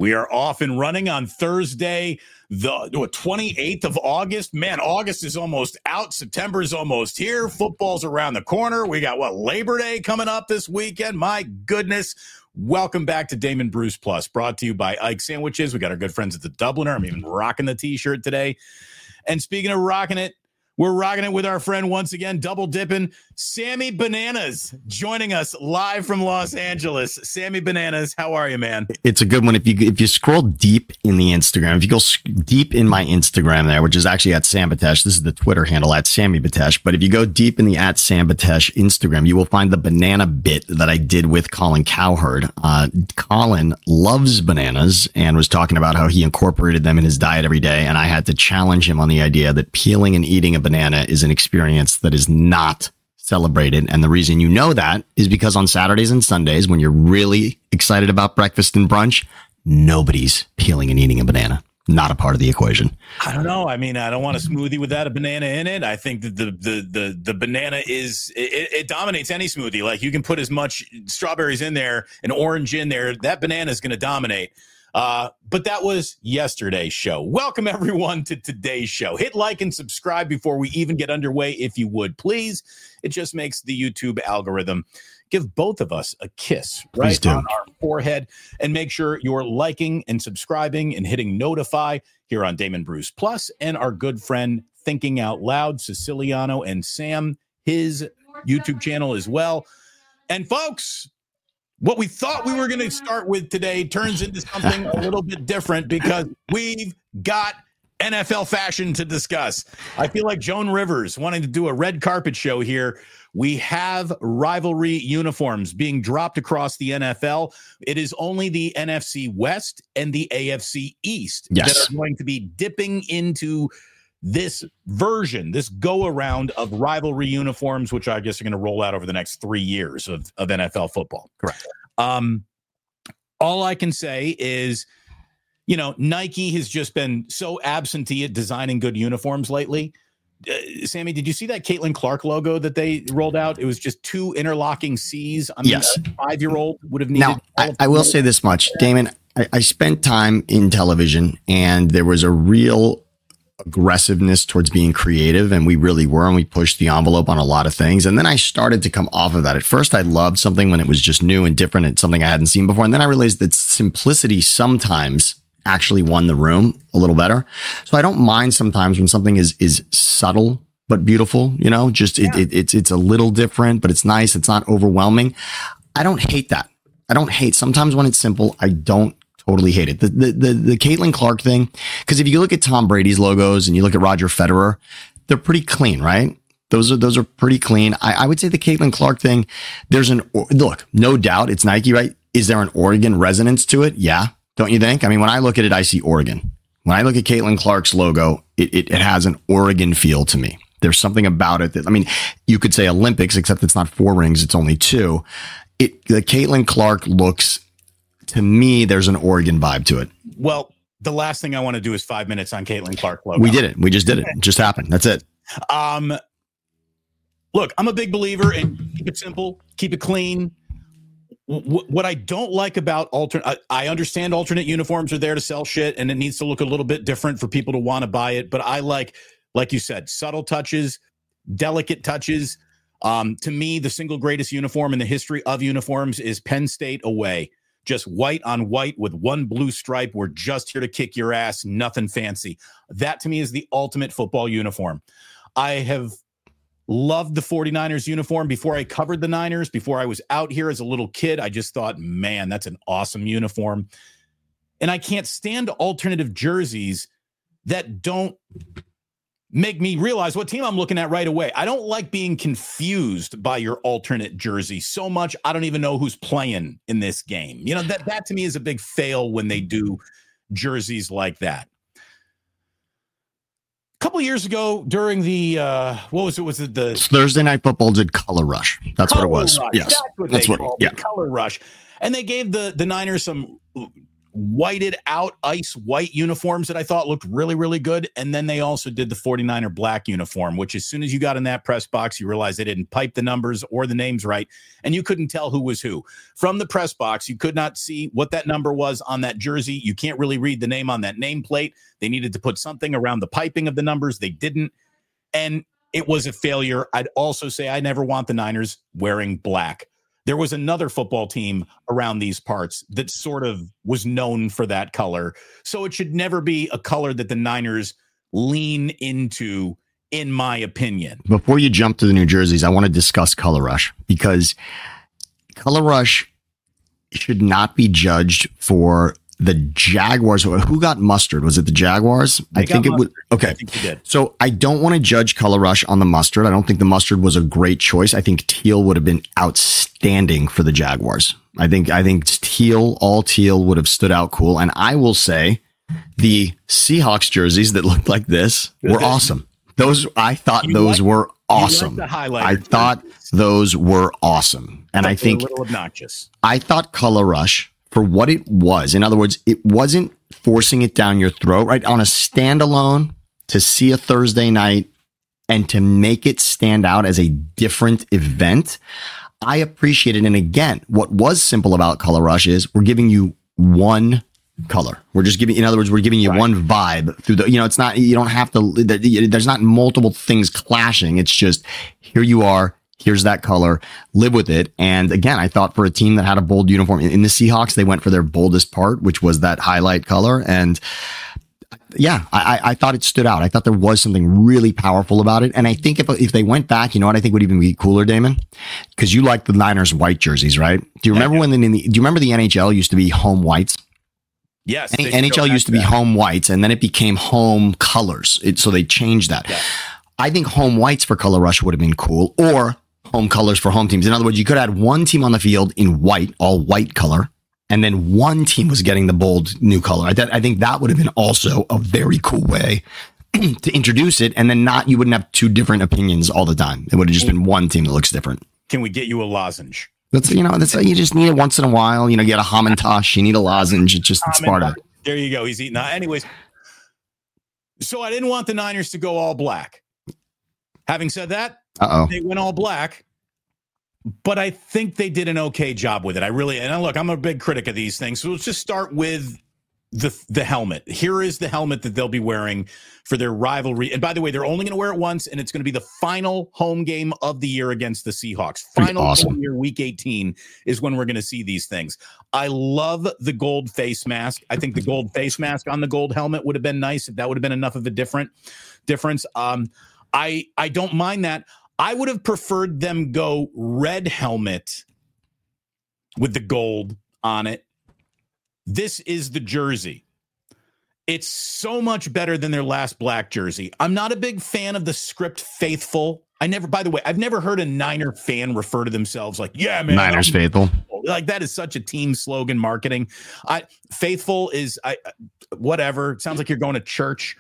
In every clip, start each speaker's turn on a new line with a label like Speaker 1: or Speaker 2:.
Speaker 1: We are off and running on Thursday, the 28th of August. Man, August is almost out. September is almost here. Football's around the corner. We got, Labor Day coming up this weekend. My goodness. Welcome back to Damon Bruce Plus, brought to you by Ike Sandwiches. We got our good friends at the Dubliner. I'm even rocking the T-shirt today. And speaking of rocking it, we're rocking it with our friend once again, double dipping, Sammy Bananas, joining us live from Los Angeles. Sammy Bananas, how are you, man?
Speaker 2: It's a good one. If you scroll deep in the Instagram, if you go deep in my Instagram there, which is actually at Sam Batesh, this is the Twitter handle at Sammy Batesh. But if you go deep in the at Sam Batesh Instagram, you will find the banana bit that I did with Colin Cowherd. Colin loves bananas and was talking about how he incorporated them in his diet every day. And I had to challenge him on the idea that peeling and eating a banana is an experience that is not celebrated. And the reason you know that is because on Saturdays and Sundays, when you're really excited about breakfast and brunch, nobody's peeling and eating a banana. Not a part of the equation.
Speaker 1: I don't know. I mean, I don't want a smoothie without a banana in it. I think that the banana is, it dominates any smoothie. Like, you can put as much strawberries in there and orange in there. That banana is going to dominate. But that was yesterday's show. Welcome, everyone, to today's show. Hit like and subscribe before we even get underway, if you would, please. It just makes the YouTube algorithm give both of us a kiss right on our forehead. And make sure you're liking and subscribing and hitting notify here on Damon Bruce Plus, and our good friend Thinking Out Loud, Siciliano, and Sam, his YouTube channel as well. And folks, what we thought we were going to start with today turns into something a little bit different, because we've got NFL fashion to discuss. I feel like Joan Rivers wanting to do a red carpet show here. We have rivalry uniforms being dropped across the NFL. It is only the NFC West and the AFC East that are going to be dipping into this version, this go-around of rivalry uniforms, which I guess are going to roll out over the next 3 years of NFL football.
Speaker 2: Correct.
Speaker 1: All I can say is, Nike has just been so absentee at designing good uniforms lately. Sammy, did you see that Caitlin Clark logo that they rolled out? It was just two interlocking C's. I mean, yes. A 5-year-old would have needed.
Speaker 2: Now, I will say this much, Damon. I spent time in television, and there was a real aggressiveness towards being creative, and we really were, and we pushed the envelope on a lot of things. And then I started to come off of that. At first, I loved something when it was just new and different and something I hadn't seen before. And then I realized that simplicity sometimes actually won the room a little better. So I don't mind sometimes when something is subtle but beautiful, it's a little different, but it's nice. It's not overwhelming. I don't hate that. Sometimes when it's simple, I don't totally hate it. The Caitlin Clark thing, because if you look at Tom Brady's logos and you look at Roger Federer, they're pretty clean, right? Those are pretty clean. I would say the Caitlin Clark thing, look, no doubt it's Nike, right? Is there an Oregon resonance to it? Yeah. Don't you think? I mean, when I look at it, I see Oregon. When I look at Caitlin Clark's logo, it has an Oregon feel to me. There's something about it that, I mean, you could say Olympics, except it's not 4 rings, it's only 2. The Caitlin Clark looks, to me, there's an Oregon vibe to it.
Speaker 1: Well, the last thing I want to do is 5 minutes on Caitlin Clark logo.
Speaker 2: We did it. We just did it. It just happened. That's it.
Speaker 1: Look, I'm a big believer in keep it simple, keep it clean. What I don't like about I understand alternate uniforms are there to sell shit, and it needs to look a little bit different for people to want to buy it. But I like you said, subtle touches, delicate touches. To me, the single greatest uniform in the history of uniforms is Penn State away. Just white on white with one blue stripe. We're just here to kick your ass. Nothing fancy. That to me is the ultimate football uniform. I have loved the 49ers uniform before I covered the Niners. Before I was out here as a little kid, I just thought, man, that's an awesome uniform. And I can't stand alternative jerseys that don't make me realize what team I'm looking at right away. I don't like being confused by your alternate jersey so much. I don't even know who's playing in this game. That to me is a big fail when they do jerseys like that. A couple of years ago during the what was it? Was it the
Speaker 2: Thursday Night Football did Color Rush? That's what it was.
Speaker 1: Rush.
Speaker 2: Yes,
Speaker 1: that's what they called it, Color Rush. And they gave the Niners some whited out ice white uniforms that I thought looked really, really good. And then they also did the 49er black uniform, which as soon as you got in that press box, you realized they didn't pipe the numbers or the names right. And you couldn't tell who was who. From the press box, you could not see what that number was on that jersey. You can't really read the name on that nameplate. They needed to put something around the piping of the numbers. They didn't. And it was a failure. I'd also say I never want the Niners wearing black. There was another football team around these parts that sort of was known for that color. So it should never be a color that the Niners lean into, in my opinion.
Speaker 2: Before you jump to the New Jerseys, I want to discuss Color Rush, because Color Rush should not be judged for the Jaguars. Who got mustard? Was it the Jaguars? I think it was. Okay.
Speaker 1: I think you did.
Speaker 2: So I don't want to judge Color Rush on the mustard. I don't think the mustard was a great choice. I think teal would have been outstanding for the Jaguars. I think all teal would have stood out cool. And I will say the Seahawks jerseys that looked like this were awesome. I thought those were awesome. I thought those were awesome. And I think
Speaker 1: a little obnoxious.
Speaker 2: I thought Color Rush, for what it was, in other words, it wasn't forcing it down your throat, right? On a standalone, to see a Thursday night and to make it stand out as a different event, I appreciate it. And again, what was simple about Color Rush is we're giving you one color. We're just giving, in other words, we're giving you one vibe through the, it's not, you don't have to, there's not multiple things clashing. It's just, here you are. Here's that color, live with it. And again, I thought for a team that had a bold uniform in the Seahawks, they went for their boldest part, which was that highlight color. And yeah, I thought it stood out. I thought there was something really powerful about it. And I think if they went back, you know what I think would even be cooler, Damon? Because you like the Niners white jerseys, right? Do you remember do you remember the NHL used to be home whites?
Speaker 1: Yes.
Speaker 2: NHL used to be home whites, and then it became home colors. So they changed that. Yeah. I think home whites for Color Rush would have been cool, or home colors for home teams. In other words, you could have had one team on the field in white, all white color, and then one team was getting the bold new color. I think that would have been also a very cool way to introduce it, and then you wouldn't have two different opinions all the time. It would have just been one team that looks different.
Speaker 1: Can we get you a lozenge?
Speaker 2: That's you just need it once in a while. You get a Hamantash, you need a lozenge. It's part of it.
Speaker 1: There you go. He's eating. Anyways, so I didn't want the Niners to go all black. Having said that, they went all black, but I think they did an okay job with it. And look, I'm a big critic of these things. So let's just start with the helmet. Here is the helmet that they'll be wearing for their rivalry. And by the way, they're only going to wear it once, and it's going to be the final home game of the year against the Seahawks. Final home year, week 18 is when we're going to see these things. I love the gold face mask. I think the gold face mask on the gold helmet would have been nice if that would have been enough of a difference. I don't mind that. I would have preferred them go red helmet with the gold on it. This is the jersey. It's so much better than their last black jersey. I'm not a big fan of the script faithful. By the way, I've never heard a Niner fan refer to themselves like, yeah, man,
Speaker 2: Niners faithful.
Speaker 1: Like that is such a team slogan marketing. Faithful is whatever. It sounds like you're going to church.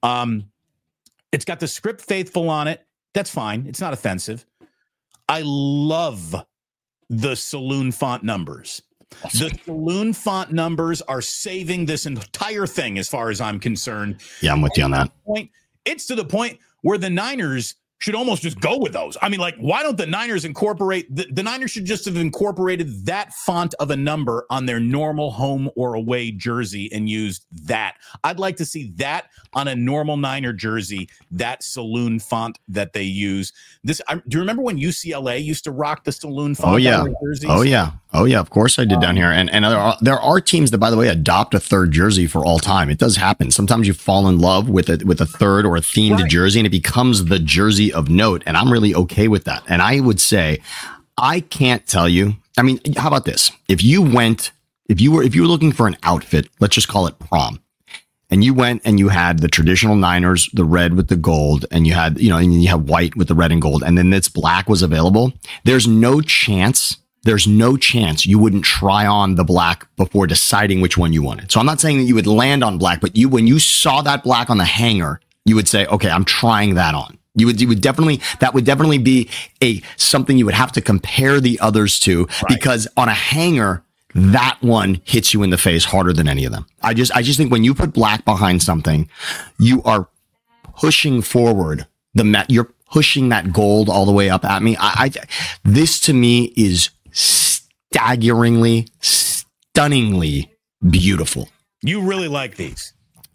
Speaker 1: It's got the script faithful on it. That's fine. It's not offensive. I love the saloon font numbers. Awesome. The saloon font numbers are saving this entire thing as far as I'm concerned.
Speaker 2: Yeah, I'm with you on that.
Speaker 1: It's to the point where the Niners should almost just go with those. I mean, like, why don't the Niners incorporate the Niners should just have incorporated that font of a number on their normal home or away jersey and used that. I'd like to see that on a normal Niner jersey, that saloon font that they use. Do you remember when UCLA used to rock the saloon font?
Speaker 2: Oh yeah. Oh yeah. Of course I did down here. And there are teams that, by the way, adopt a third jersey for all time. It does happen. Sometimes you fall in love with a third or a themed jersey, and it becomes the jersey of note. And I'm really okay with that. And I would say, I can't tell you. I mean, how about this? If you were looking for an outfit, let's just call it prom, and you went and you had the traditional Niners, the red with the gold, and you had, and you have white with the red and gold, and then this black was available, there's no chance you wouldn't try on the black before deciding which one you wanted. So I'm not saying that you would land on black, but when you saw that black on the hanger, you would say, okay, I'm trying that on. You would definitely be something you would have to compare the others to, because on a hanger, that one hits you in the face harder than any of them. I just think when you put black behind something, you are pushing forward you're pushing that gold all the way up at me. This to me is staggeringly, stunningly beautiful.
Speaker 1: You really like these.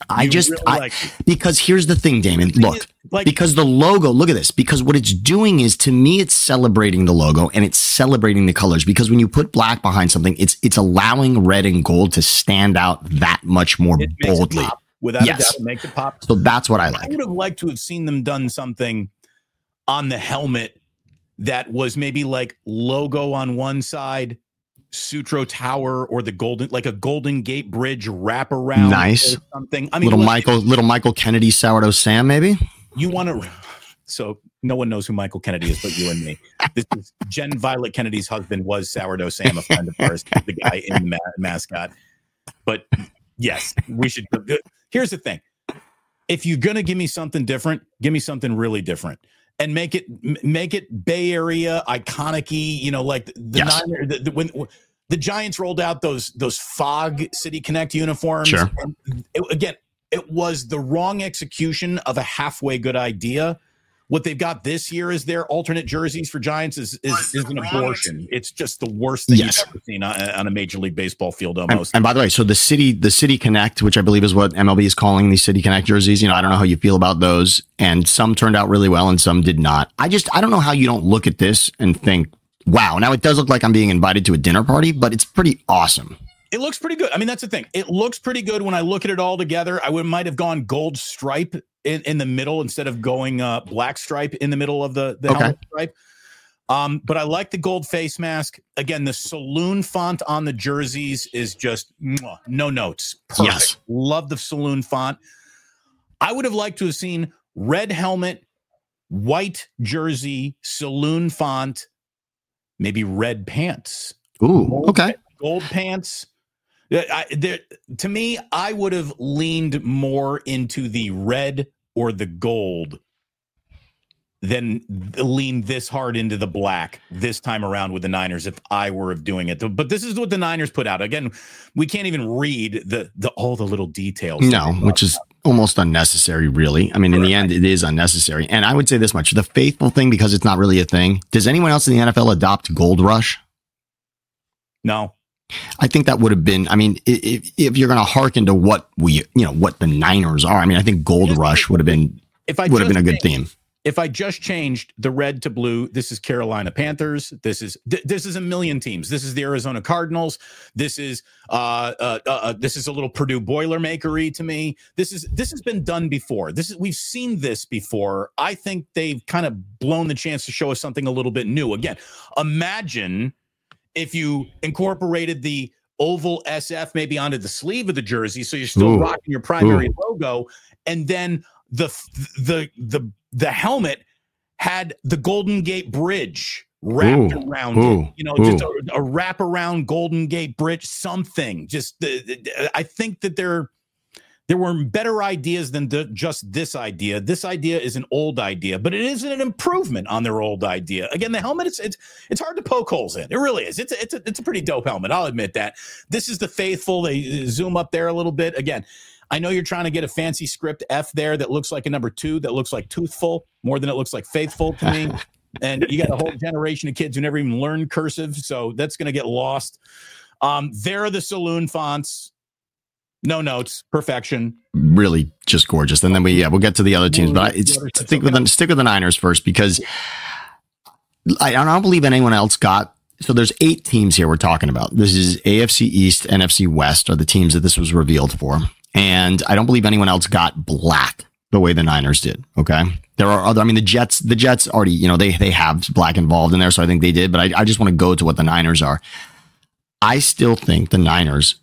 Speaker 2: Because here's the thing, Damon, look, because the logo, look at this, because what it's doing is, to me, it's celebrating the logo and it's celebrating the colors, because when you put black behind something, it's allowing red and gold to stand out that much more boldly.
Speaker 1: Without a doubt, it makes it pop.
Speaker 2: So that's what I like.
Speaker 1: I would have liked to have seen them done something on the helmet that was maybe like logo on one side, Sutro Tower, or the Golden Gate Bridge wraparound.
Speaker 2: Nice.
Speaker 1: Or something. I mean,
Speaker 2: little Michael Kennedy Sourdough Sam, maybe.
Speaker 1: You want to? So no one knows who Michael Kennedy is but you and me. This is Jen Violet Kennedy's husband was Sourdough Sam, a friend of ours, the guy in the mascot. But yes, we should. Here's the thing: if you're gonna give me something different, give me something really different. And make it Bay Area iconic-y, like the Niners, when the Giants rolled out those Fog City Connect uniforms.
Speaker 2: Sure.
Speaker 1: It was the wrong execution of a halfway good idea. What they've got this year is their alternate jerseys for Giants is an abortion. It's just the worst thing you've ever seen on a Major League Baseball field almost.
Speaker 2: And by the way, so the City Connect, which I believe is what MLB is calling these City Connect jerseys, I don't know how you feel about those. And some turned out really well and some did not. I don't know how you don't look at this and think, wow, now it does look like I'm being invited to a dinner party, but it's pretty awesome.
Speaker 1: It looks pretty good. I mean, that's the thing. It looks pretty good when I look at it all together. I might have gone gold stripe in the middle instead of going black stripe in the middle of the helmet stripe. But I like the gold face mask. Again, the saloon font on the jerseys is just no notes. Perfect. Yes. Love the saloon font. I would have liked to have seen red helmet, white jersey, saloon font, maybe red pants.
Speaker 2: Ooh, okay.
Speaker 1: Gold pants. To me, I would have leaned more into the red or the gold than lean this hard into the black this time around with the Niners if I were doing it. But this is what the Niners put out. Again, we can't even read all the little details.
Speaker 2: No, which is almost unnecessary, really. I mean, in the end, it is unnecessary. And I would say this much. The faithful thing, because it's not really a thing. Does anyone else in the NFL adopt Gold Rush?
Speaker 1: No.
Speaker 2: I think that would have been, I mean, if you're going to hearken to what what the Niners are, I mean, I think Gold Rush would have been a good theme.
Speaker 1: If I just changed the red to blue, this is Carolina Panthers. This is a million teams. This is the Arizona Cardinals. This is a little Purdue Boilermakery to me. This has been done before. We've seen this before. I think they've kind of blown the chance to show us something a little bit new. Again, imagine if you incorporated the oval SF maybe onto the sleeve of the jersey, so you're still rocking your primary logo, and then the helmet had the Golden Gate Bridge wrapped around it. Just a wraparound Golden Gate Bridge, something. I think that there were better ideas than just this idea. This idea is an old idea, but it is an improvement on their old idea. Again, the helmet, it's hard to poke holes in. It really is. It's a pretty dope helmet. I'll admit that. This is the faithful. They zoom up there a little bit. Again, I know you're trying to get a fancy script F there that looks like a number 2, that looks like toothful more than it looks like faithful to me. And you got a whole generation of kids who never even learned cursive, so that's going to get lost. There are the saloon fonts. No notes, perfection.
Speaker 2: Really just gorgeous. And then we'll get to the other teams, but stick with the Niners first, because I don't believe anyone else got. So there's 8 teams here we're talking about. This is AFC East, NFC West are the teams that this was revealed for. And I don't believe anyone else got black the way the Niners did. Okay. There are other, I mean, the Jets already, they have black involved in there. So I think they did, but I just want to go to what the Niners are. I still think the Niners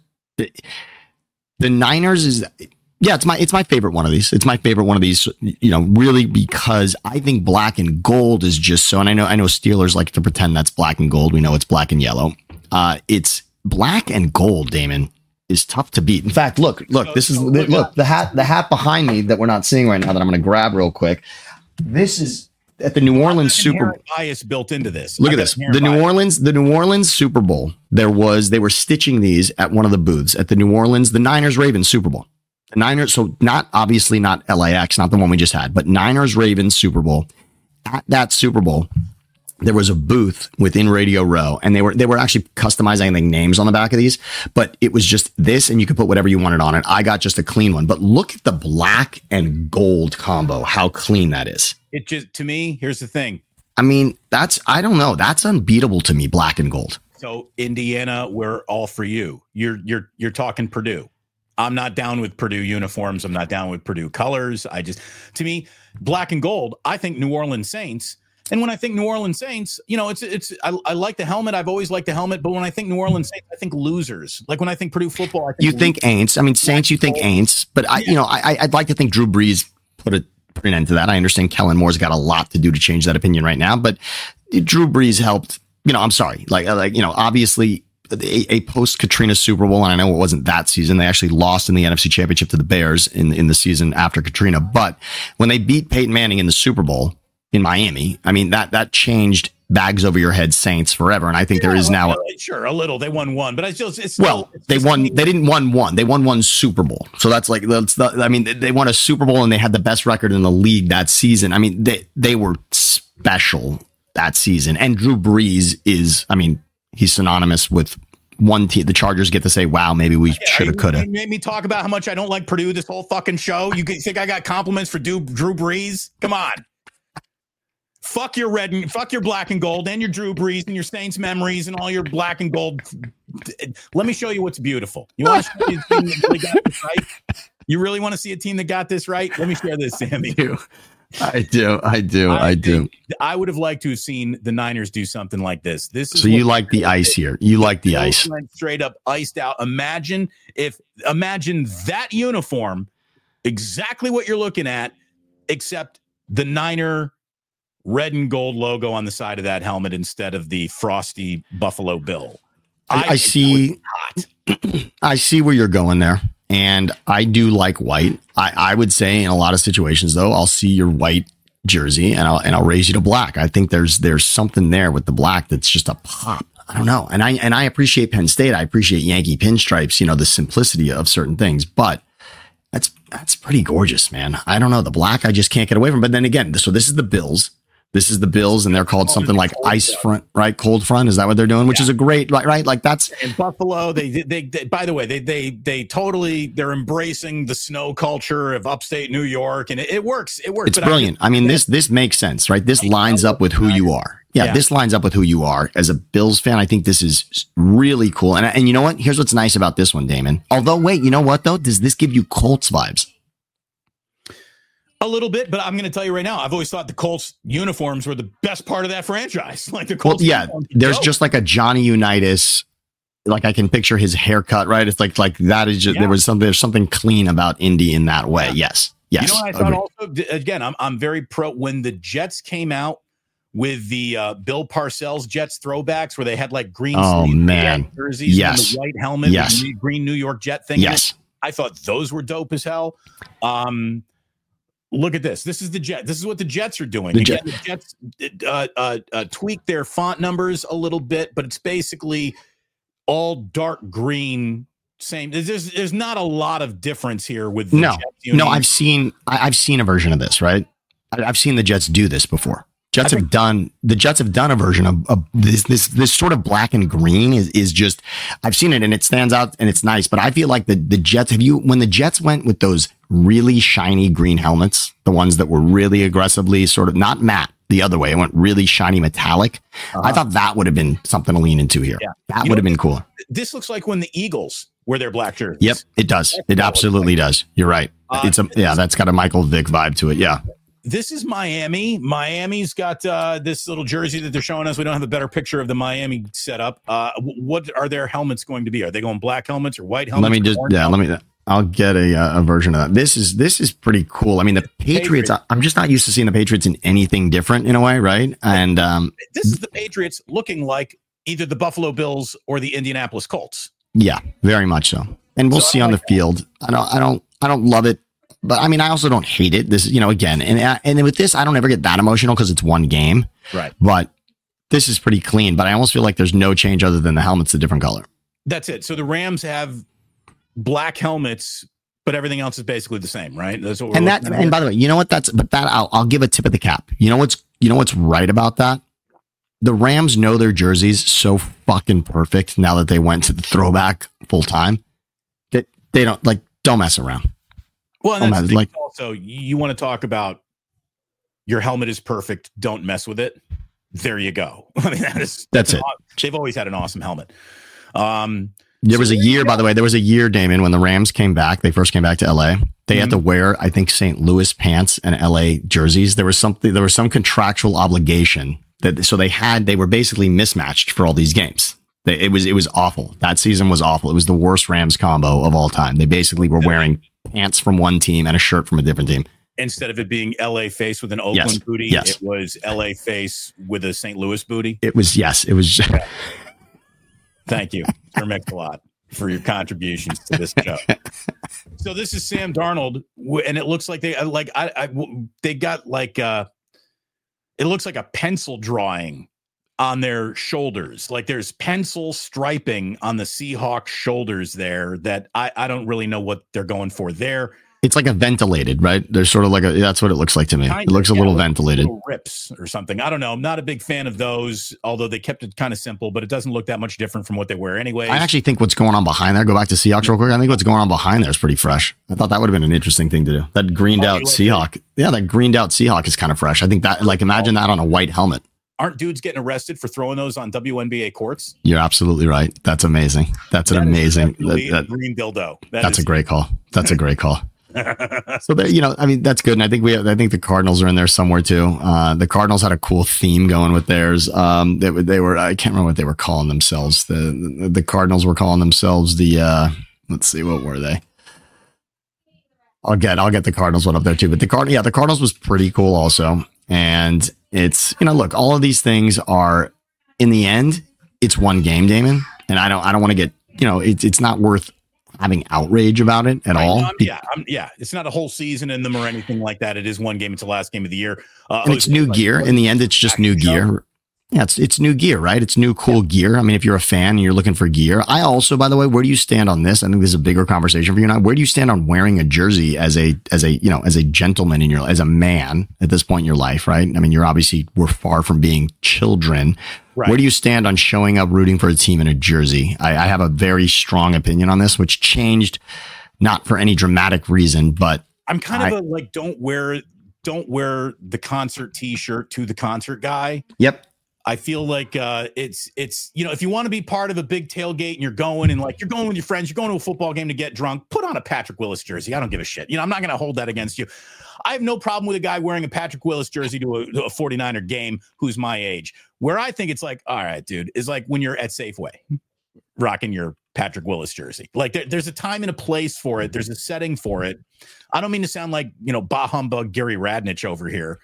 Speaker 2: is, it's my favorite one of these. It's my favorite one of these, really, because I think black and gold is just so, and I know Steelers like to pretend that's black and gold. We know it's black and yellow. It's black and gold, Damon, is tough to beat. In fact, look, the hat behind me that we're not seeing right now that I'm going to grab real quick. This is at the New Orleans Super Bowl.
Speaker 1: Bias built into this.
Speaker 2: Look at this. The New Orleans Super Bowl. They were stitching these at one of the booths at the the Niners Ravens Super Bowl. The Niners, so not LAX, not the one we just had, but Niners Ravens Super Bowl. At that Super Bowl, there was a booth within Radio Row, and they were actually customizing, I think, names on the back of these, but it was just this, and you could put whatever you wanted on it. I got just a clean one, but look at the black and gold combo, how clean that is.
Speaker 1: It just, to me, here's the thing.
Speaker 2: I mean, I don't know. That's unbeatable to me, black and gold.
Speaker 1: So Indiana, we're all for you. You're talking Purdue. I'm not down with Purdue uniforms. I'm not down with Purdue colors. To me, black and gold, I think New Orleans Saints. And when I think New Orleans Saints, I like the helmet. I've always liked the helmet. But when I think New Orleans Saints, I think losers. Like when I think Purdue football, I think
Speaker 2: you think Aints. I mean, Saints, you think Aints. But I'd like to think Drew Brees put an end to that. I understand Kellen Moore's got a lot to do to change that opinion right now. But Drew Brees helped. I'm sorry. Obviously a post Katrina Super Bowl, and I know it wasn't that season. They actually lost in the NFC Championship to the Bears in the season after Katrina. But when they beat Peyton Manning in the Super Bowl in Miami, I mean, that changed bags over your head Saints forever. And I think there is now
Speaker 1: a little. They won one, but
Speaker 2: they didn't won one. They won one Super Bowl. So they won a Super Bowl and they had the best record in the league that season. I mean, they were special that season. And Drew Brees is, I mean, he's synonymous with one team. The Chargers get to say, wow, maybe we should have, could have.
Speaker 1: You made me talk about how much I don't like Purdue this whole fucking show. You think I got compliments for Drew Brees? Come on. Fuck your black and gold and your Drew Brees and your Saints memories and all your black and gold. Let me show you what's beautiful. You want to show you a team that really got this right? You really want to see a team that got this right? Let me share this, Sammy.
Speaker 2: I do.
Speaker 1: I would have liked to have seen the Niners do something like this.
Speaker 2: So you like the ice here. You like the ice.
Speaker 1: Straight up iced out. Imagine that uniform, exactly what you're looking at, except the Niner red and gold logo on the side of that helmet instead of the frosty Buffalo Bill.
Speaker 2: I see. I see where you're going there. And I do like white. I would say in a lot of situations, though, I'll see your white jersey and I'll raise you to black. I think there's something there with the black that's just a pop. I don't know. And I appreciate Penn State. I appreciate Yankee pinstripes, the simplicity of certain things. But that's pretty gorgeous, man. I don't know. The black, I just can't get away from. But then again, so this is the Bills. This is the Bills, and they're called something like ice front, right? Cold front. Is that what they're doing? Which is a great, right? Like that's
Speaker 1: in Buffalo. They by the way, they totally, they're embracing the snow culture of upstate New York, and it works. It works.
Speaker 2: It's brilliant. I mean, this makes sense, right? This lines up with who you are. Yeah, this lines up with who you are as a Bills fan. I think this is really cool. And you know what? Here's what's nice about this one, Damon. Although, wait, you know what though? Does this give you Colts vibes?
Speaker 1: A little bit, but I'm going to tell you right now, I've always thought the Colts uniforms were the best part of that franchise. Like the Colts.
Speaker 2: Well, yeah, there's just like a Johnny Unitas. Like I can picture his haircut, right? It's like that is just there's something clean about Indy in that way. Yeah. Yes.
Speaker 1: You know what I thought also? Again, I'm very pro when the Jets came out with the Bill Parcells Jets throwbacks where they had like green jerseys and the white helmet with the green New York Jet thing.
Speaker 2: Yes.
Speaker 1: I thought those were dope as hell. Look at this. This is the Jet. This is what the Jets are doing. The Jets tweak their font numbers a little bit, but it's basically all dark green. Same. There's not a lot of difference here with the Jets.
Speaker 2: No. I've seen a version of this. Right. I've seen the Jets do this before. The Jets have done a version of this sort of black and green is just, I've seen it and it stands out and it's nice, but I feel like the Jets, when the Jets went with those really shiny green helmets, the ones that were really aggressively sort of not matte the other way, it went really shiny metallic. I thought that would have been something to lean into here. Yeah. That would have been cool.
Speaker 1: This looks like when the Eagles wear their black jerseys.
Speaker 2: Yep, it does. It absolutely does. You're right. That's got a Michael Vick vibe to it. Yeah.
Speaker 1: This is Miami. Miami's got this little jersey that they're showing us. We don't have a better picture of the Miami setup. What are their helmets going to be? Are they going black helmets or white helmets?
Speaker 2: I'll get a version of that. This is pretty cool. I mean, the Patriots, I'm just not used to seeing the Patriots in anything different in a way, right? And
Speaker 1: this is the Patriots looking like either the Buffalo Bills or the Indianapolis Colts.
Speaker 2: Yeah, very much so. And we'll see on the field. I don't love it But I mean, I also don't hate it. This, again, and with this, I don't ever get that emotional because it's one game.
Speaker 1: Right.
Speaker 2: But this is pretty clean. But I almost feel like there's no change other than the helmet's a different color.
Speaker 1: That's it. So the Rams have black helmets, but everything else is basically the same, right? That's what we're
Speaker 2: and by the way, you know what? I'll give a tip of the cap. You know what's right about that? The Rams know their jerseys so fucking perfect now that they went to the throwback full time that they don't mess around.
Speaker 1: Well, and that's also, you want to talk about your helmet is perfect. Don't mess with it. There you go. I mean, that's it. They've always had an awesome helmet.
Speaker 2: There was a year, Damon, when the Rams came back. They first came back to LA. They had to wear, I think, St. Louis pants and LA jerseys. There was some contractual obligation they were basically mismatched for all these games. It was awful. That season was awful. It was the worst Rams combo of all time. They basically were wearing pants from one team and a shirt from a different team.
Speaker 1: Instead of it being LA face with an Oakland booty, it was LA face with a St. Louis booty.
Speaker 2: It was. Yeah.
Speaker 1: Thank you for Mix-a-Lot for your contributions to this show. So this is Sam Darnold, and it looks like they got it looks like a pencil drawing on their shoulders. Like there's pencil striping on the Seahawks shoulders there that I don't really know what they're going for there.
Speaker 2: It's like a ventilated, right? There's sort of that's what it looks like to me. It looks a little ventilated.
Speaker 1: Little rips or something. I don't know. I'm not a big fan of those, although they kept it kind of simple, but it doesn't look that much different from what they wear anyway.
Speaker 2: I actually think what's going on behind there, go back to Seahawks real quick. I think what's going on behind there is pretty fresh. I thought that would have been an interesting thing to do. That greened out Seahawk. Yeah, that greened out Seahawk is kind of fresh. I think that, imagine that on a white helmet.
Speaker 1: Aren't dudes getting arrested for throwing those on WNBA courts?
Speaker 2: You're absolutely right. That's amazing. That's an amazing
Speaker 1: green dildo.
Speaker 2: That's a great call. That's a great call. So that's good, and I think the Cardinals are in there somewhere too. The Cardinals had a cool theme going with theirs. They were I can't remember what they were calling themselves. The Cardinals were calling themselves let's see, what were they? I'll get the Cardinals one up there too. But the Cardinals was pretty cool also, and it's look, all of these things are in the end, it's one game, Damon, and I don't want to get it's not worth having outrage about it at all.
Speaker 1: It's not a whole season in them or anything like that. It is one game. It's the last game of the year.
Speaker 2: And it's new gear. In the end, it's just new gear. Yeah, it's new gear, right? It's new cool gear. I mean, if you're a fan and you're looking for gear, I also, by the way, where do you stand on this? I think this is a bigger conversation for you now. Where do you stand on wearing a jersey as a gentleman as a man at this point in your life, right? I mean, we're far from being children. Right. Where do you stand on showing up rooting for a team in a jersey? I have a very strong opinion on this, which changed not for any dramatic reason, but
Speaker 1: I'm kind of don't wear the concert T-shirt to the concert guy.
Speaker 2: Yep.
Speaker 1: I feel like it's if you want to be part of a big tailgate and you're going with your friends, you're going to a football game to get drunk, put on a Patrick Willis jersey. I don't give a shit. I'm not going to hold that against you. I have no problem with a guy wearing a Patrick Willis jersey to a 49er game who's my age. Where I think it's like, all right, dude, is like when you're at Safeway rocking your Patrick Willis jersey. Like there's a time and a place for it. There's a setting for it. I don't mean to sound like, bah humbug Gary Radnich over here.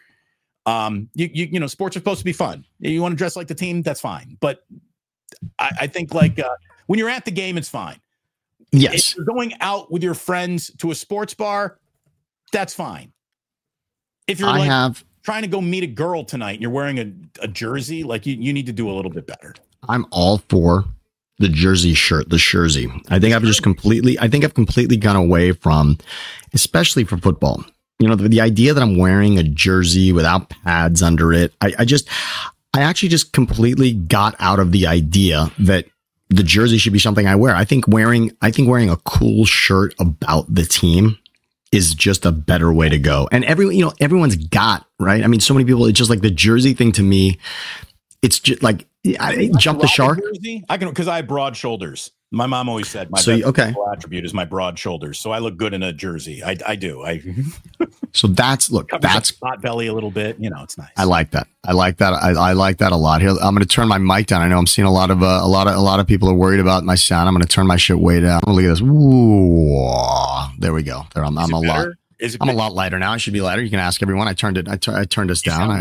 Speaker 1: Sports are supposed to be fun. You want to dress like the team, that's fine. But I think when you're at the game, it's fine.
Speaker 2: Yes.
Speaker 1: If you're going out with your friends to a sports bar, that's fine. If you're trying to go meet a girl tonight and you're wearing a jersey, you need to do a little bit better.
Speaker 2: I'm all for the jersey shirt, the jersey. I think I've completely gone away from, especially for football. The idea that I'm wearing a jersey without pads under it, I actually just completely got out of the idea that the jersey should be something I wear. I think wearing a cool shirt about the team is just a better way to go. And everyone's got, right? I mean, so many people, it's just like the jersey thing to me, it's just like, I jump the shark.
Speaker 1: I can, because I have broad shoulders. My mom always said my best attribute is my broad shoulders. So I look good in a jersey. I do.
Speaker 2: So that's
Speaker 1: hot belly a little bit. It's nice.
Speaker 2: I like that. I like that a lot. Here, I'm going to turn my mic down. I know I'm seeing a lot of people are worried about my sound. I'm going to turn my shit way down. Look at this. Ooh, there we go. There I'm a lot. I'm a lot lighter now. I should be lighter. You can ask everyone. I turned us down.
Speaker 1: Good.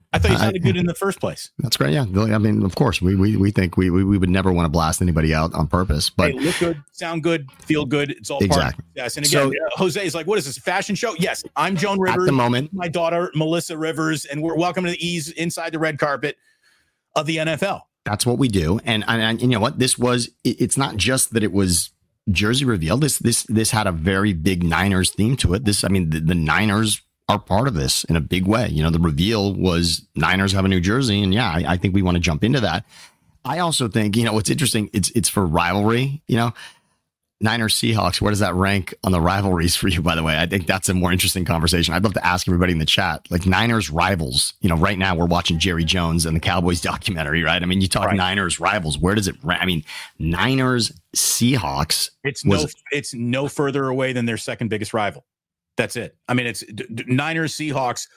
Speaker 1: I thought you sounded good in the first place.
Speaker 2: That's great. Yeah. I mean, of course, we think we would never want to blast anybody out on purpose. But
Speaker 1: hey, look good, sound good, feel good. It's all
Speaker 2: exactly.
Speaker 1: part of yes. And again, Jose is like, what is this, a fashion show? Yes, I'm Joan Rivers.
Speaker 2: At the moment.
Speaker 1: My daughter, Melissa Rivers, and we're welcome to the ease inside the red carpet of the NFL.
Speaker 2: That's what we do. And you know what? It's not just that it was jersey reveal. This had a very big Niners theme to it. The Niners are part of this in a big way. You know, the reveal was Niners have a new jersey. And yeah, I think we want to jump into that. I also think, you know, what's interesting, it's for rivalry, you know, Niners Seahawks. Where does that rank on the rivalries for you, by the way? I think that's a more interesting conversation. I'd love to ask everybody in the chat, like Niners rivals, you know, right now we're watching Jerry Jones and the Cowboys documentary, right? I mean, you talk right. Niners rivals. Where does it rank? I mean, Niners Seahawks.
Speaker 1: It's no further away than their second biggest rival. That's it. I mean, it's Niners, Seahawks.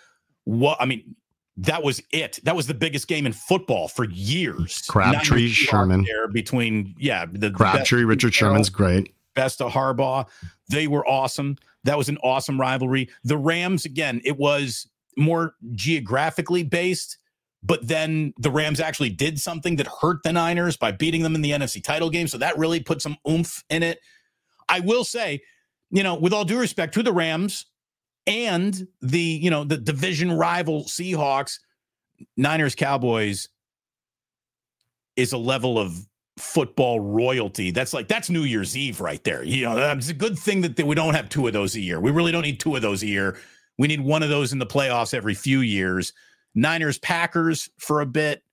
Speaker 1: That was it. That was the biggest game in football for years.
Speaker 2: Crabtree, Sherman.
Speaker 1: There between, the
Speaker 2: Crabtree, Richard Sherman's great.
Speaker 1: Best of Harbaugh. They were awesome. That was an awesome rivalry. The Rams, again, it was more geographically based, but then the Rams actually did something that hurt the Niners by beating them in the NFC title game. So that really put some oomph in it. I will say, you know, with all due respect to the Rams and the division rival Seahawks, Niners Cowboys is a level of football royalty. That's New Year's Eve right there. You know, it's a good thing that we don't have two of those a year. We really don't need two of those a year. We need one of those in the playoffs every few years. Niners Packers for a bit.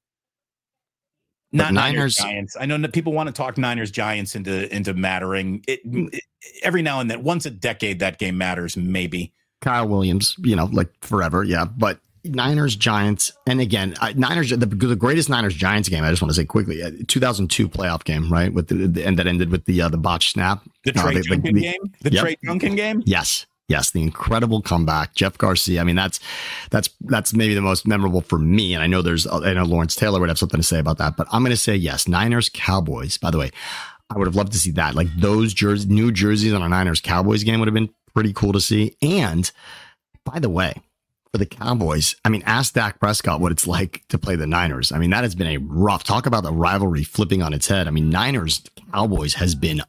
Speaker 1: Not Niners Giants. I know that people want to talk Niners Giants into mattering. Every now and then, once a decade, that game matters. Maybe
Speaker 2: Kyle Williams, you know, like forever, yeah. But Niners Giants, and again, Niners, the greatest Niners Giants game. I just want to say quickly, 2002 playoff game, right? With and that ended with the botched snap.
Speaker 1: The Trey Duncan game. The Trey Duncan game.
Speaker 2: Yes, the incredible comeback, Jeff Garcia. I mean, that's maybe the most memorable for me. And I know Lawrence Taylor would have something to say about that, but I'm going to say yes. Niners Cowboys. By the way, I would have loved to see that. Like those new jerseys on a Niners Cowboys game would have been pretty cool to see. And by the way, for the Cowboys, I mean, ask Dak Prescott what it's like to play the Niners. I mean, that has been a rough talk about the rivalry flipping on its head. I mean, Niners Cowboys has been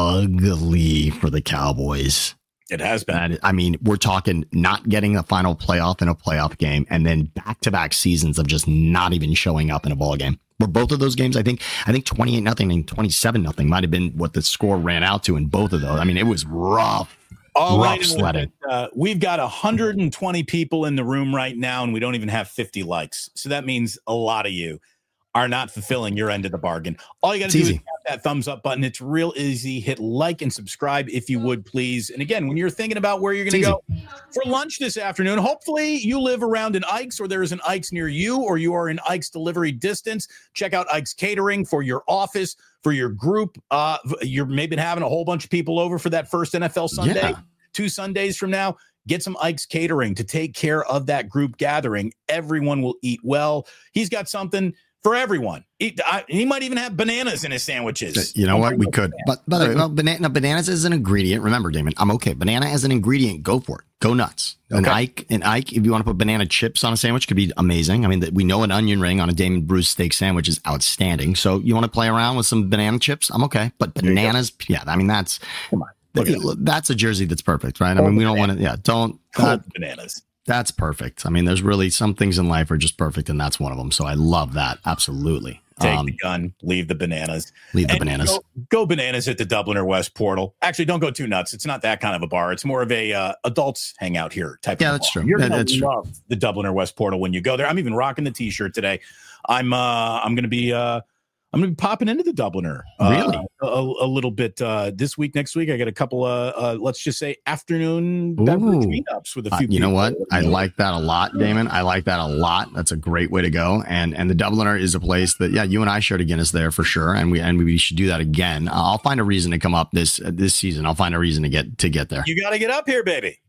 Speaker 2: ugly for the Cowboys.
Speaker 1: It has been.
Speaker 2: I mean, we're talking not getting a final playoff in a playoff game and then back-to-back seasons of just not even showing up in a ball game. For both of those games, I think 28-0 and 27-0 might have been what the score ran out to in both of those. I mean, it was rough. Rough sledding.
Speaker 1: We've got 120 people in the room right now, and we don't even have 50 likes. So that means a lot of you are not fulfilling your end of the bargain. All you got to do is tap that thumbs up button. It's real easy. Hit like and subscribe if you would, please. And again, when you're thinking about where you're going to go for lunch this afternoon, hopefully you live around an Ike's or there is an Ike's near you, or you are in Ike's delivery distance. Check out Ike's Catering for your office, for your group. You're maybe having a whole bunch of people over for that first NFL Sunday. Yeah. 2 Sundays from now, get some Ike's Catering to take care of that group gathering. Everyone will eat well. He's got something for everyone. He might even have bananas in his sandwiches.
Speaker 2: You know what? We could. But by the way, bananas as an ingredient. Remember, Damon, I'm okay. Banana as an ingredient, go for it. Go nuts. Okay. An Ike, if you want to put banana chips on a sandwich, could be amazing. I mean, we know an onion ring on a Damon Bruce steak sandwich is outstanding. So you want to play around with some banana chips? I'm okay. But bananas, yeah, I mean, that's... Come on. That's a jersey that's perfect, right? I mean, we don't want to, don't
Speaker 1: bananas.
Speaker 2: That's perfect. I mean, there's really some things in life are just perfect, and that's one of them. So I love that. Absolutely.
Speaker 1: Take the gun, leave the bananas.
Speaker 2: Bananas.
Speaker 1: Go bananas at the Dubliner West Portal. Actually, don't go too nuts. It's not that kind of a bar. It's more of a adults hangout here type of bar.
Speaker 2: That's true.
Speaker 1: You're going to love the Dubliner West Portal when you go there. I'm even rocking the T-shirt today. I'm going to be popping into the Dubliner
Speaker 2: really
Speaker 1: a little bit this week. Next week, I got a couple of let's just say afternoon beverage meetups with a few.
Speaker 2: You know what? I like that a lot, Damon. I like that a lot. That's a great way to go. And the Dubliner is a place that you and I shared a Guinness there for sure, and we should do that again. I'll find a reason to come up this season. I'll find a reason to get there.
Speaker 1: You got to get up here, baby.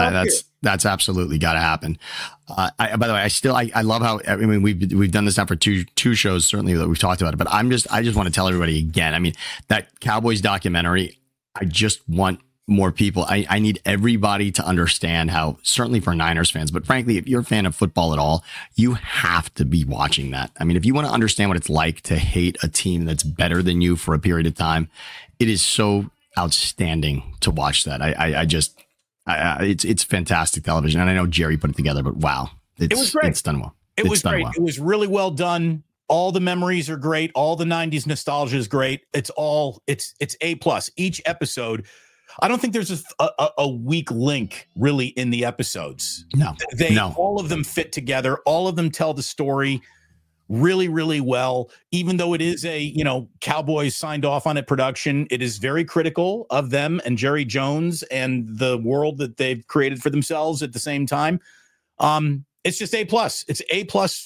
Speaker 2: That's absolutely got to happen. By the way, I love how, I mean, we've done this now for two shows, certainly, that we've talked about it, but I just want to tell everybody again, I mean, that Cowboys documentary, I just want more people. I need everybody to understand how, certainly for Niners fans, but frankly, if you're a fan of football at all, you have to be watching that. I mean, if you want to understand what it's like to hate a team that's better than you for a period of time, it is so outstanding to watch that. It's fantastic television. And I know Jerry put it together, but wow.
Speaker 1: It was great.
Speaker 2: It's done well.
Speaker 1: It was great. Well. It was really well done. All the memories are great. All the 90s nostalgia is great. It's A+. Each episode, I don't think there's a weak link really in the episodes.
Speaker 2: No.
Speaker 1: All of them fit together. All of them tell the story really, really well. Even though it is Cowboys signed off on it production, it is very critical of them and Jerry Jones and the world that they've created for themselves at the same time. It's just A+. It's A+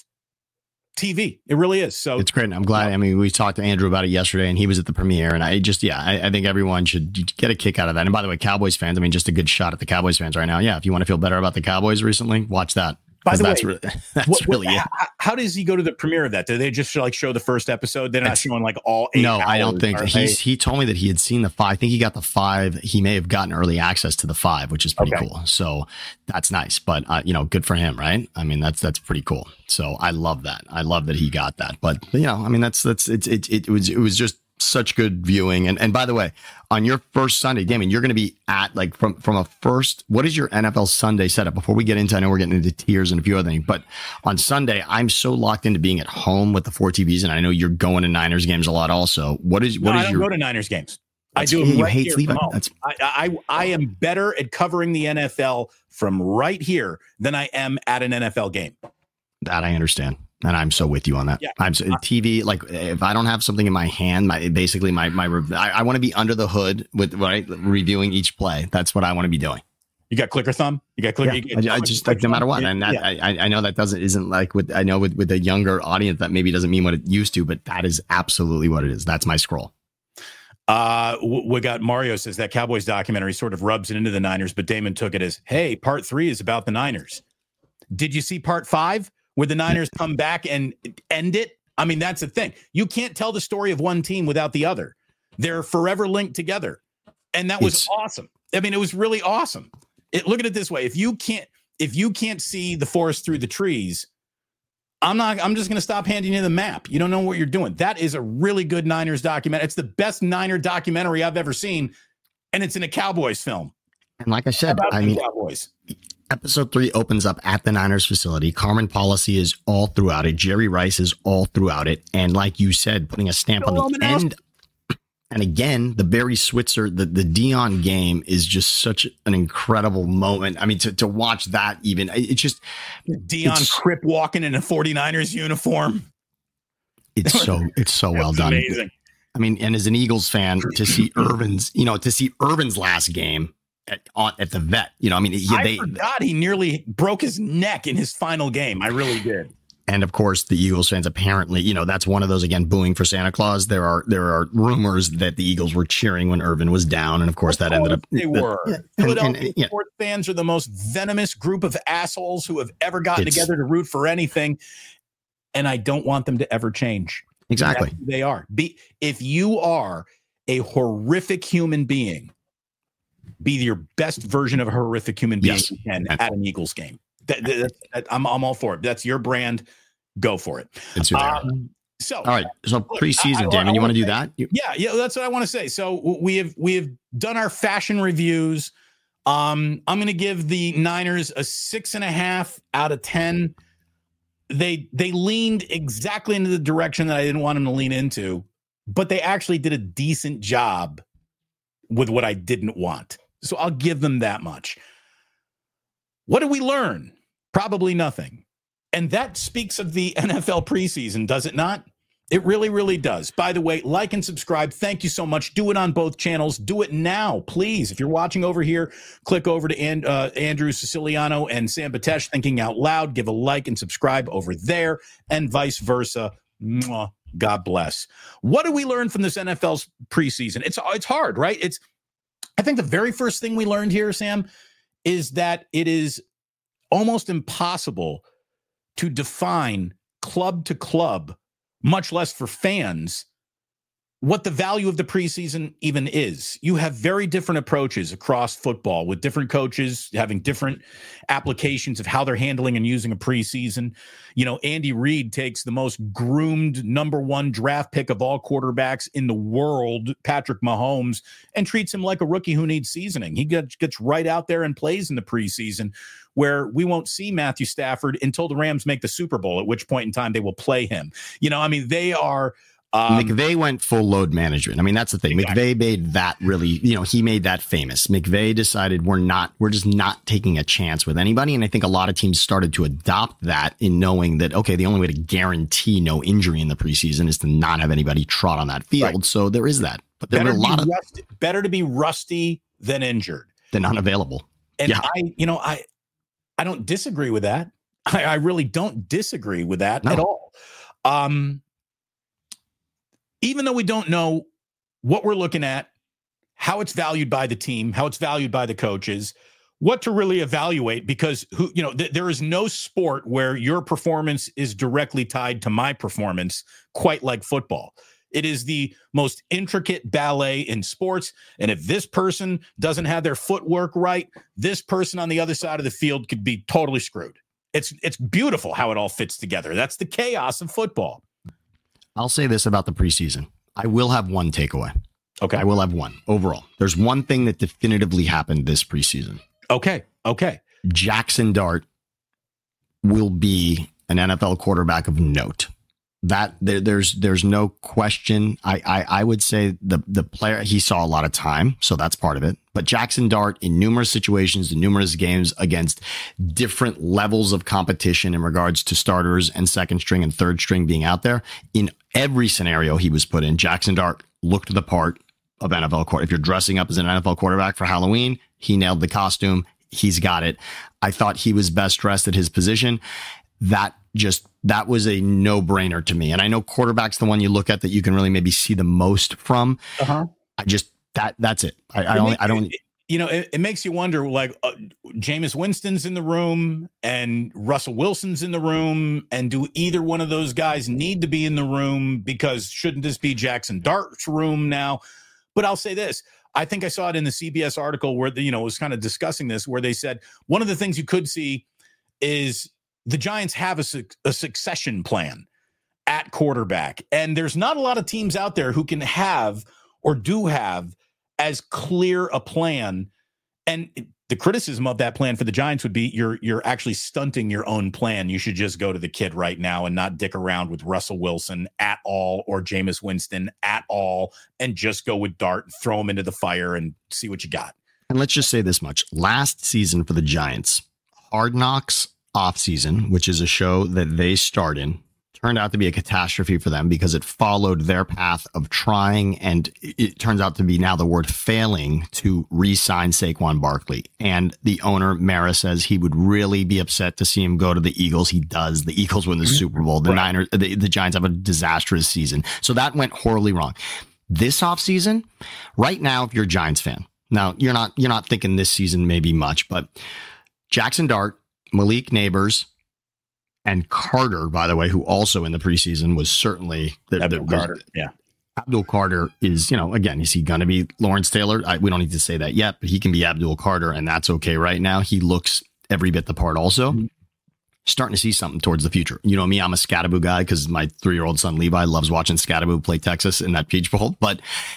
Speaker 1: TV. It really is. So
Speaker 2: it's great. I'm glad. I mean, we talked to Andrew about it yesterday and he was at the premiere, and I think everyone should get a kick out of that. And by the way, Cowboys fans, I mean, just a good shot at the Cowboys fans right now. Yeah. If you want to feel better about the Cowboys recently, watch that.
Speaker 1: By the way, that's really it. How does he go to the premiere of that? Do they just show the first episode? They're not showing like all 8
Speaker 2: No,
Speaker 1: hours,
Speaker 2: I don't think. He told me that he had seen the 5. I think he got the 5. He may have gotten early access to the 5, which is pretty cool. So that's nice. But good for him, right? I mean, that's pretty cool. So I love that. I love that he got that. But I mean, it was just such good viewing. And by the way, on your first Sunday, Damon, you're going to be at like from a first, what is your NFL Sunday setup? Before we get into, I know we're getting into tiers and a few other things, but on Sunday, I'm so locked into being at home with the 4 TVs. And I know you're going to Niners games a lot also. I don't
Speaker 1: go to Niners games. I do them right here from home. I am better at covering the NFL from right here than I am at an NFL game.
Speaker 2: That I understand. And I'm so with you on that. Yeah. I'm so, TV, like if I don't have something in my hand, I want to be under the hood with reviewing each play. That's what I want to be doing.
Speaker 1: You got clicker thumb? You got clicker?
Speaker 2: Yeah. I just like no matter what. And that, I know that isn't like with a younger audience that maybe doesn't mean what it used to, but that is absolutely what it is. That's my scroll.
Speaker 1: We got Mario says that Cowboys documentary sort of rubs it into the Niners, but Damon took it as, hey, part 3 is about the Niners. Did you see part 5? Where the Niners come back and end it? I mean, that's the thing. You can't tell the story of one team without the other. They're forever linked together. And that was awesome. I mean, it was really awesome. Look at it this way. If you can't see the forest through the trees, I'm just going to stop handing you the map. You don't know what you're doing. That is a really good Niners documentary. It's the best Niner documentary I've ever seen. And it's in a Cowboys film.
Speaker 2: And like I said,
Speaker 1: Cowboys.
Speaker 2: Episode 3 opens up at the Niners facility. Carmen Policy is all throughout it. Jerry Rice is all throughout it. And like you said, putting a stamp on the end. And again, the Barry Switzer, the Dion game is just such an incredible moment. I mean, to watch that even, it's just
Speaker 1: Dion Crip walking in a 49ers uniform.
Speaker 2: It's so well done.
Speaker 1: Amazing.
Speaker 2: I mean, and as an Eagles fan, to see Irvin's last game at the vet, I mean, I
Speaker 1: forgot he nearly broke his neck in his final game. I really did.
Speaker 2: And of course, the Eagles fans apparently, that's one of those, again, booing for Santa Claus. There are rumors that the Eagles were cheering when Irvin was down, and of course that ended up.
Speaker 1: They were. Philadelphia sports fans are the most venomous group of assholes who have ever gotten together to root for anything, and I don't want them to ever change.
Speaker 2: Exactly,
Speaker 1: that's who they are. If you are a horrific human being, be your best version of a horrific human being you can at an Eagles game. I'm all for it. That's your brand. Go for it.
Speaker 2: All right. So preseason, Damon, you want to do that?
Speaker 1: Yeah. That's what I want to say. So we have done our fashion reviews. I'm going to give the Niners a 6.5 out of 10. They leaned exactly into the direction that I didn't want them to lean into, but they actually did a decent job with what I didn't want. So I'll give them that much. What did we learn? Probably nothing. And that speaks of the NFL preseason, does it not? It really, really does. By the way, like and subscribe. Thank you so much. Do it on both channels. Do it now, please. If you're watching over here, click over to Andrew Siciliano and Sam Batesh Thinking Out Loud. Give a like and subscribe over there, and vice versa. Mwah. God bless. What do we learn from this NFL's preseason? It's hard, right? I think the very first thing we learned here, Sam, is that it is almost impossible to define club to club, much less for fans, what the value of the preseason even is. You have very different approaches across football with different coaches having different applications of how they're handling and using a preseason. You know, Andy Reid takes the most groomed number 1 draft pick of all quarterbacks in the world, Patrick Mahomes, and treats him like a rookie who needs seasoning. He gets right out there and plays in the preseason, where we won't see Matthew Stafford until the Rams make the Super Bowl, at which point in time they will play him. You know, I mean, they are...
Speaker 2: McVay went full load management. I mean, that's the thing.
Speaker 1: Exactly.
Speaker 2: McVay made that really, you know, he made that famous. McVay decided we're just not taking a chance with anybody. And I think a lot of teams started to adopt that in knowing that, okay, the only way to guarantee no injury in the preseason is to not have anybody trot on that field. Right. So there is that. But there were a lot of
Speaker 1: better to be rusty than injured,
Speaker 2: than unavailable.
Speaker 1: And yeah. I don't disagree with that. I really don't disagree with that at all. Even though we don't know what we're looking at, how it's valued by the team, how it's valued by the coaches, what to really evaluate, because there is no sport where your performance is directly tied to my performance quite like football. It is the most intricate ballet in sports. And if this person doesn't have their footwork right, this person on the other side of the field could be totally screwed. It's beautiful how it all fits together. That's the chaos of football.
Speaker 2: I'll say this about the preseason. I will have one takeaway.
Speaker 1: Okay.
Speaker 2: I will have one overall. There's one thing that definitively happened this preseason.
Speaker 1: Okay.
Speaker 2: Jackson Dart will be an NFL quarterback of note. That there's no question. I would say the player, he saw a lot of time, so that's part of it. But Jackson Dart, in numerous situations, in numerous games against different levels of competition in regards to starters and second string and third string being out there, in every scenario he was put in, Jackson Dart looked the part of NFL quarterback. If you're dressing up as an NFL quarterback for Halloween, he nailed the costume. He's got it. I thought he was best dressed at his position. That was a no-brainer to me. And I know quarterback's the one you look at that you can really maybe see the most from.
Speaker 1: Uh-huh.
Speaker 2: That's it. I don't.
Speaker 1: It makes you wonder, like, Jameis Winston's in the room and Russell Wilson's in the room. And do either one of those guys need to be in the room? Because shouldn't this be Jackson Dart's room now? But I'll say this. I think I saw it in the CBS article where, was kind of discussing this, where they said one of the things you could see is the Giants have a succession plan at quarterback. And there's not a lot of teams out there who can have or do have as clear a plan. And the criticism of that plan for the Giants would be you're actually stunting your own plan. You should just go to the kid right now and not dick around with Russell Wilson at all or Jameis Winston at all, and just go with Dart and throw him into the fire and see what you got.
Speaker 2: And let's just say this much. Last season for the Giants, Hard Knocks offseason, which is a show that they starred in, turned out to be a catastrophe for them because it followed their path of trying, and it turns out to be now the word failing, to re-sign Saquon Barkley. And the owner, Mara, says he would really be upset to see him go to the Eagles. He does. The Eagles win the Super Bowl. The Niners, the Giants have a disastrous season. So that went horribly wrong. This offseason, right now, if you're a Giants fan, now you're not thinking this season maybe much, but Jackson Dart, Malik Neighbors, and Carter, by the way, who also in the preseason was certainly
Speaker 1: Abdul Carter. Yeah.
Speaker 2: Abdul Carter is, again, is he going to be Lawrence Taylor? We don't need to say that yet, but he can be Abdul Carter, and that's okay right now. He looks every bit the part also. Mm-hmm. Starting to see something towards the future. You know me, I'm a Scattaboo guy because my 3-year-old son Levi loves watching Scattaboo play Texas in that Peach Bowl, but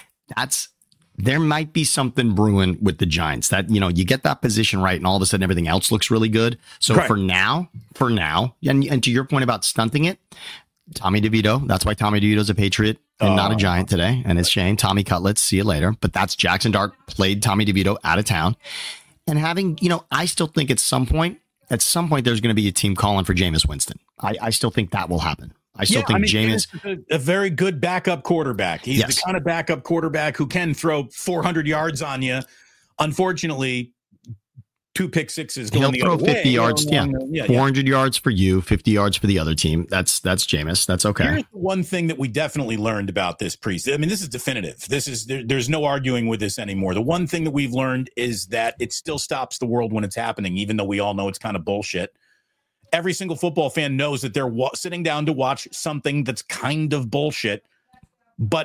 Speaker 2: there might be something brewing with the Giants that, you get that position right and all of a sudden everything else looks really good. So right. for now, and to your point about stunting it, Tommy DeVito, that's why Tommy DeVito's a Patriot and not a Giant today. And it's Shane, Tommy Cutlets, see you later. But that's Jackson Dart played Tommy DeVito out of town. And having, I still think at some point, there's going to be a team calling for Jameis Winston. I still think that will happen. I still think Jameis
Speaker 1: is a very good backup quarterback. He's the kind of backup quarterback who can throw 400 yards on you. Unfortunately, 2 pick sixes.
Speaker 2: He'll throw 50 yards. 400 yards for you, 50 yards for the other team. That's Jameis. That's okay.
Speaker 1: Here's one thing that we definitely learned about this preseason. I mean, this is definitive. There's no arguing with this anymore. The one thing that we've learned is that it still stops the world when it's happening, even though we all know it's kind of bullshit. Every single football fan knows that they're sitting down to watch something that's kind of bullshit, but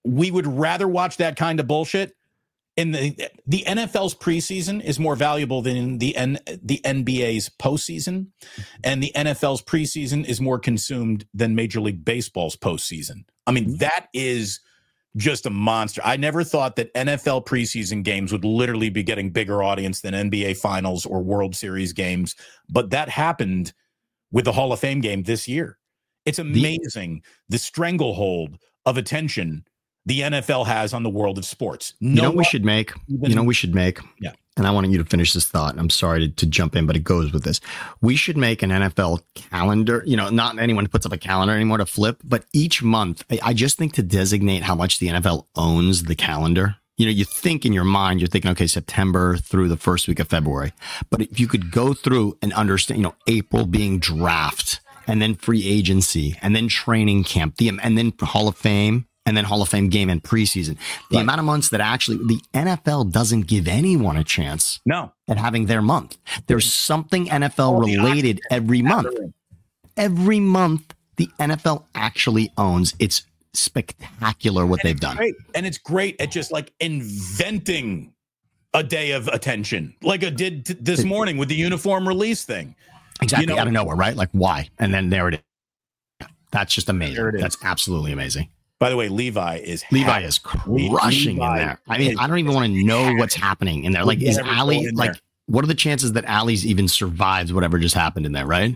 Speaker 1: we would rather watch that kind of bullshit. In the NFL's preseason is more valuable than the NBA's postseason, and the NFL's preseason is more consumed than Major League Baseball's postseason. I mean, that is just a monster. I never thought that NFL preseason games would literally be getting bigger audience than NBA Finals or World Series games, but that happened with the Hall of Fame game this year. It's amazing the stranglehold of attention the NFL has on the world of sports.
Speaker 2: We should make.
Speaker 1: Yeah.
Speaker 2: And I wanted you to finish this thought. I'm sorry to jump in, but it goes with this. We should make an NFL calendar. Not anyone puts up a calendar anymore to flip, but each month, I just think to designate how much the NFL owns the calendar. You think in your mind, you're thinking, okay, September through the first week of February. But if you could go through and understand, April being draft, and then free agency, and then training camp, and then Hall of Fame, and then Hall of Fame game and preseason. The amount of months that actually the NFL doesn't give anyone a chance at having their month. There's something NFL related every month. Every month, the NFL actually owns. It's spectacular what they've done.
Speaker 1: Great. And it's great at just like inventing a day of attention, like it did this morning with the uniform release thing.
Speaker 2: Exactly. Out of nowhere, right? Like why? And then there it is. That's just amazing. That's absolutely amazing.
Speaker 1: By the way, Levi is
Speaker 2: crushing in there. I mean, I don't even want to know what's happening in there. Like, is Allie, like, what are the chances that Allie's even survives whatever just happened in there, right?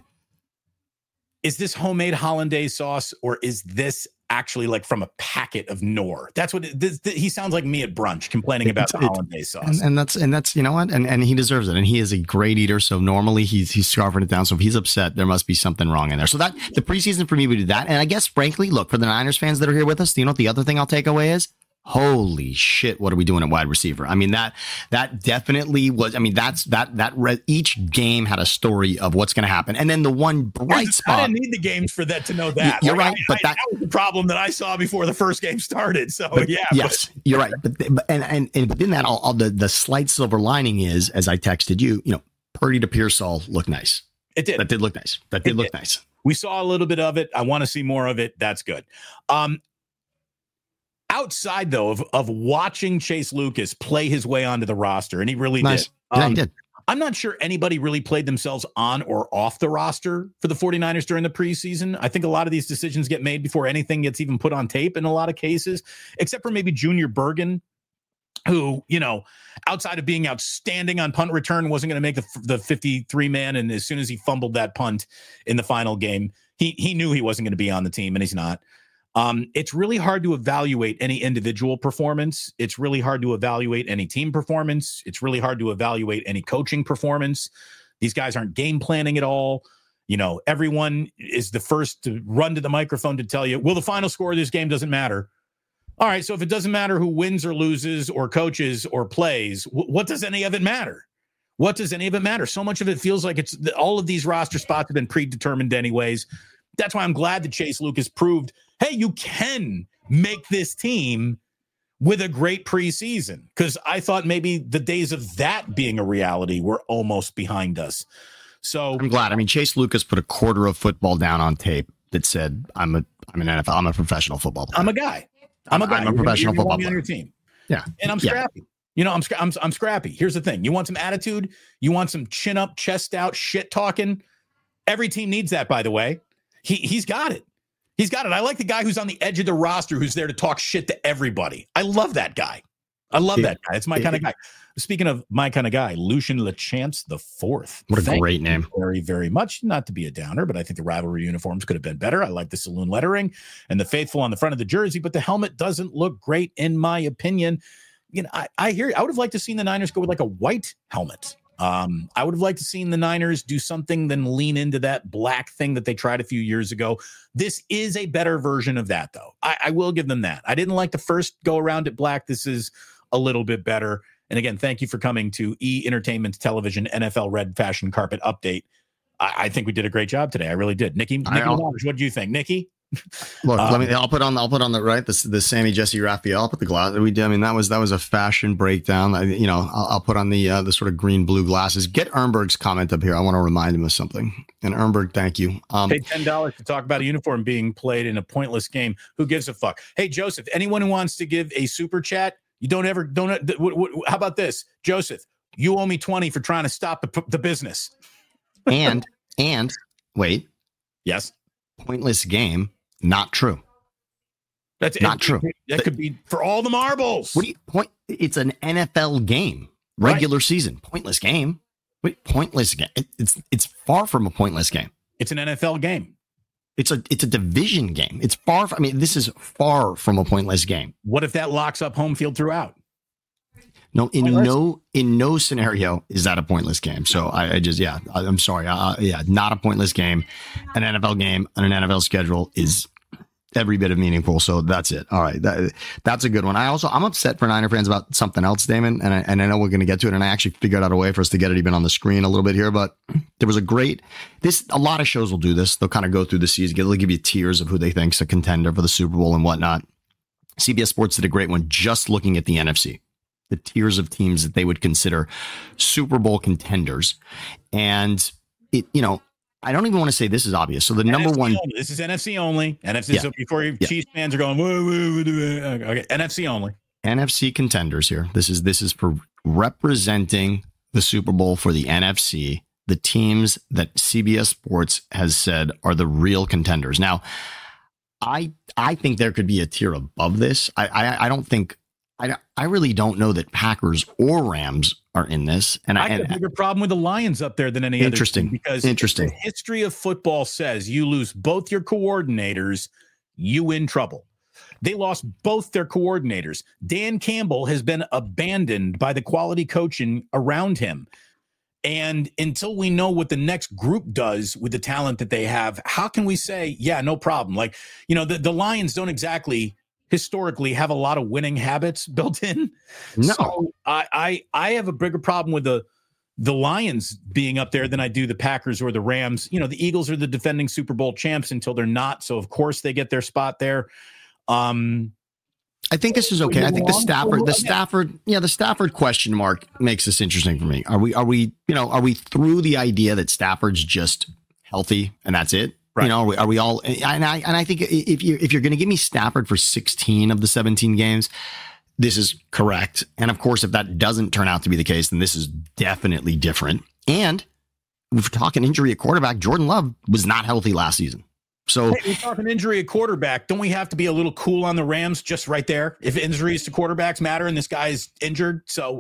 Speaker 1: Is this homemade hollandaise sauce, or is this actually like from a packet of Knorr? That's what he sounds like me at brunch complaining about the hollandaise sauce.
Speaker 2: And that's you know what? And he deserves it. And he is a great eater. So normally he's scarfing it down. So if he's upset, there must be something wrong in there. So that the preseason for me would do that. And I guess frankly, look, for the Niners fans that are here with us, you know what the other thing I'll take away is? Holy shit, what are we doing at wide receiver? I mean, that definitely was, I mean, each game had a story of what's going to happen. And then the one bright spot.
Speaker 1: I didn't need the games for that to know that.
Speaker 2: You're right. But
Speaker 1: that was the problem that I saw before the first game started. So,
Speaker 2: you're right. But within that, all the slight silver lining is, as I texted you, Purdy to Pearsall looked nice.
Speaker 1: It did.
Speaker 2: That did look nice. That did look nice.
Speaker 1: We saw a little bit of it. I want to see more of it. That's good. Outside, though, of watching Chase Lucas play his way onto the roster, and he really did.
Speaker 2: Yeah, he did.
Speaker 1: I'm not sure anybody really played themselves on or off the roster for the 49ers during the preseason. I think a lot of these decisions get made before anything gets even put on tape in a lot of cases, except for maybe Junior Bergen, who, outside of being outstanding on punt return, wasn't going to make the 53-man. And as soon as he fumbled that punt in the final game, he knew he wasn't going to be on the team, and he's not. It's really hard to evaluate any individual performance. It's really hard to evaluate any team performance. It's really hard to evaluate any coaching performance. These guys aren't game planning at all. Everyone is the first to run to the microphone to tell you, well, the final score of this game doesn't matter. All right, so if it doesn't matter who wins or loses or coaches or plays, what does any of it matter? What does any of it matter? So much of it feels like all of these roster spots have been predetermined anyways. That's why I'm glad that Chase Lucas proved, hey, you can make this team with a great preseason, because I thought maybe the days of that being a reality were almost behind us. So
Speaker 2: I'm glad. I mean, Chase Lucas put a quarter of football down on tape that said, I'm an NFL. I'm a professional football player.
Speaker 1: I'm a guy. I'm a
Speaker 2: professional football player
Speaker 1: on your team.
Speaker 2: Yeah.
Speaker 1: And I'm scrappy. I'm scrappy. Here's the thing. You want some attitude? You want some chin up, chest out, shit talking? Every team needs that, by the way. He's got it. He's got it. I like the guy who's on the edge of the roster who's there to talk shit to everybody. I love that guy. That guy. It's my kind of guy. Speaking of my kind of guy, Lucien Lachance the Fourth.
Speaker 2: What a great name.
Speaker 1: Very, very much. Not to be a downer, but I think the rivalry uniforms could have been better. I like the saloon lettering and the faithful on the front of the jersey, but the helmet doesn't look great in my opinion. I hear. I would have liked to seen the Niners go with like a white helmet. I would have liked to seen the Niners do something than lean into that black thing that they tried a few years ago. This is a better version of that, though. I will give them that. I didn't like the first go around at black. This is a little bit better. And again, thank you for coming to E! Entertainment Television NFL Red Fashion Carpet Update. I think we did a great job today. I really did. Nikki, what do you think? Nikki?
Speaker 2: Look, I'll put on the right the Sammy Jesse Raphael. I'll put the glass. I mean, that was a fashion breakdown. I'll put on the sort of green blue glasses. Get Ernberg's comment up here. I want to remind him of something. And Ernberg, thank you.
Speaker 1: Pay $10 to talk about a uniform being played in a pointless game. Who gives a fuck? Hey, Joseph, anyone who wants to give a super chat, how about this, Joseph? You owe me 20 for trying to stop the business.
Speaker 2: And wait,
Speaker 1: yes,
Speaker 2: pointless game. Not true.
Speaker 1: That's
Speaker 2: not true.
Speaker 1: That could be for all the marbles.
Speaker 2: What do you point? It's an NFL game, regular season, pointless game. Wait, pointless game. It's far from a pointless game.
Speaker 1: It's an NFL game.
Speaker 2: It's a division game. It's far. This is far from a pointless game.
Speaker 1: What if that locks up home field throughout?
Speaker 2: No, in no scenario is that a pointless game. So I'm sorry. Not a pointless game. An NFL game on an NFL schedule is every bit of meaningful. So that's it. All right. That's a good one. I'm upset for Niner fans about something else, Damon. And I know we're going to get to it. And I actually figured out a way for us to get it even on the screen a little bit here, but there was a lot of shows will do this. They'll kind of go through the season. They'll give you tiers of who they think's a contender for the Super Bowl and whatnot. CBS Sports did a great one just looking at the NFC. The tiers of teams that they would consider Super Bowl contenders. And I don't even want to say this is obvious. So the number
Speaker 1: NFC
Speaker 2: one,
Speaker 1: only. This is NFC only. NFC. Yeah. So before Chiefs fans are going, okay, NFC only.
Speaker 2: NFC contenders here. This is for representing the Super Bowl for the NFC, the teams that CBS Sports has said are the real contenders. Now, I think there could be a tier above this. I really don't know that Packers or Rams are in this. And
Speaker 1: I have a bigger problem with the Lions up there than any other team because the history of football says you lose both your coordinators, you in trouble. They lost both their coordinators. Dan Campbell has been abandoned by the quality coaching around him. And until we know what the next group does with the talent that they have, how can we say, yeah, no problem? Like, the Lions don't exactly historically have a lot of winning habits built in.
Speaker 2: No.
Speaker 1: So I have a bigger problem with the Lions being up there than I do the Packers or the Rams. The Eagles are the defending Super Bowl champs until they're not. So of course they get their spot there.
Speaker 2: I think this is okay. I think the Stafford question mark makes this interesting for me. Are we through the idea that Stafford's just healthy and that's it? Right. Are we all? And I think if you're going to give me Stafford for 16 of the 17 games, this is correct. And of course, if that doesn't turn out to be the case, then this is definitely different. And if we're talking injury at quarterback, Jordan Love was not healthy last season. So
Speaker 1: we're talking injury at quarterback. Don't we have to be a little cool on the Rams just right there? If injuries to quarterbacks matter and this guy's injured. So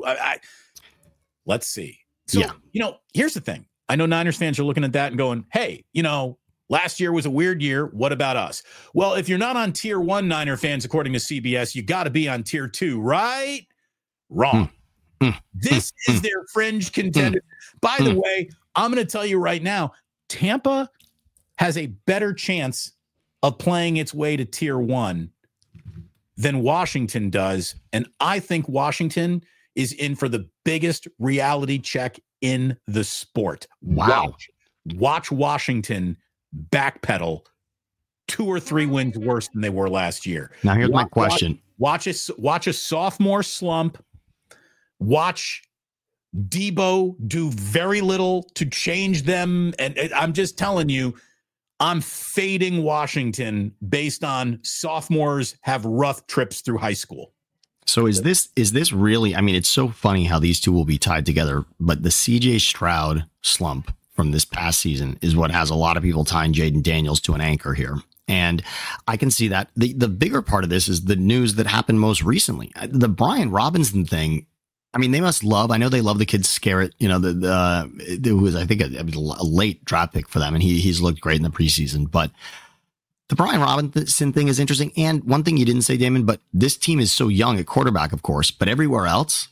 Speaker 1: let's see. So, here's the thing. I know Niners fans are looking at that and going, hey, last year was a weird year. What about us? Well, if you're not on tier 1 Niner fans, according to CBS, you got to be on tier 2, right? Wrong. This is their fringe contender. By the way, I'm going to tell you right now, Tampa has a better chance of playing its way to tier 1 than Washington does. And I think Washington is in for the biggest reality check in the sport.
Speaker 2: Wow.
Speaker 1: Watch Washington backpedal 2 or 3 wins worse than they were last year.
Speaker 2: Now here's my question.
Speaker 1: Watch a sophomore slump. Watch Debo do very little to change them. And I'm just telling you, I'm fading Washington based on sophomores have rough trips through high school.
Speaker 2: So is this really, it's so funny how these two will be tied together, but the CJ Stroud slump from this past season is what has a lot of people tying Jaden Daniels to an anchor here. And I can see that. The bigger part of this is the news that happened most recently. The Brian Robinson thing. They must love, I know they love the kid Scarrett, who was, I think, a late draft pick for them. And he's looked great in the preseason. But the Brian Robinson thing is interesting. And one thing you didn't say, Damon, but this team is so young at quarterback, of course, but everywhere else,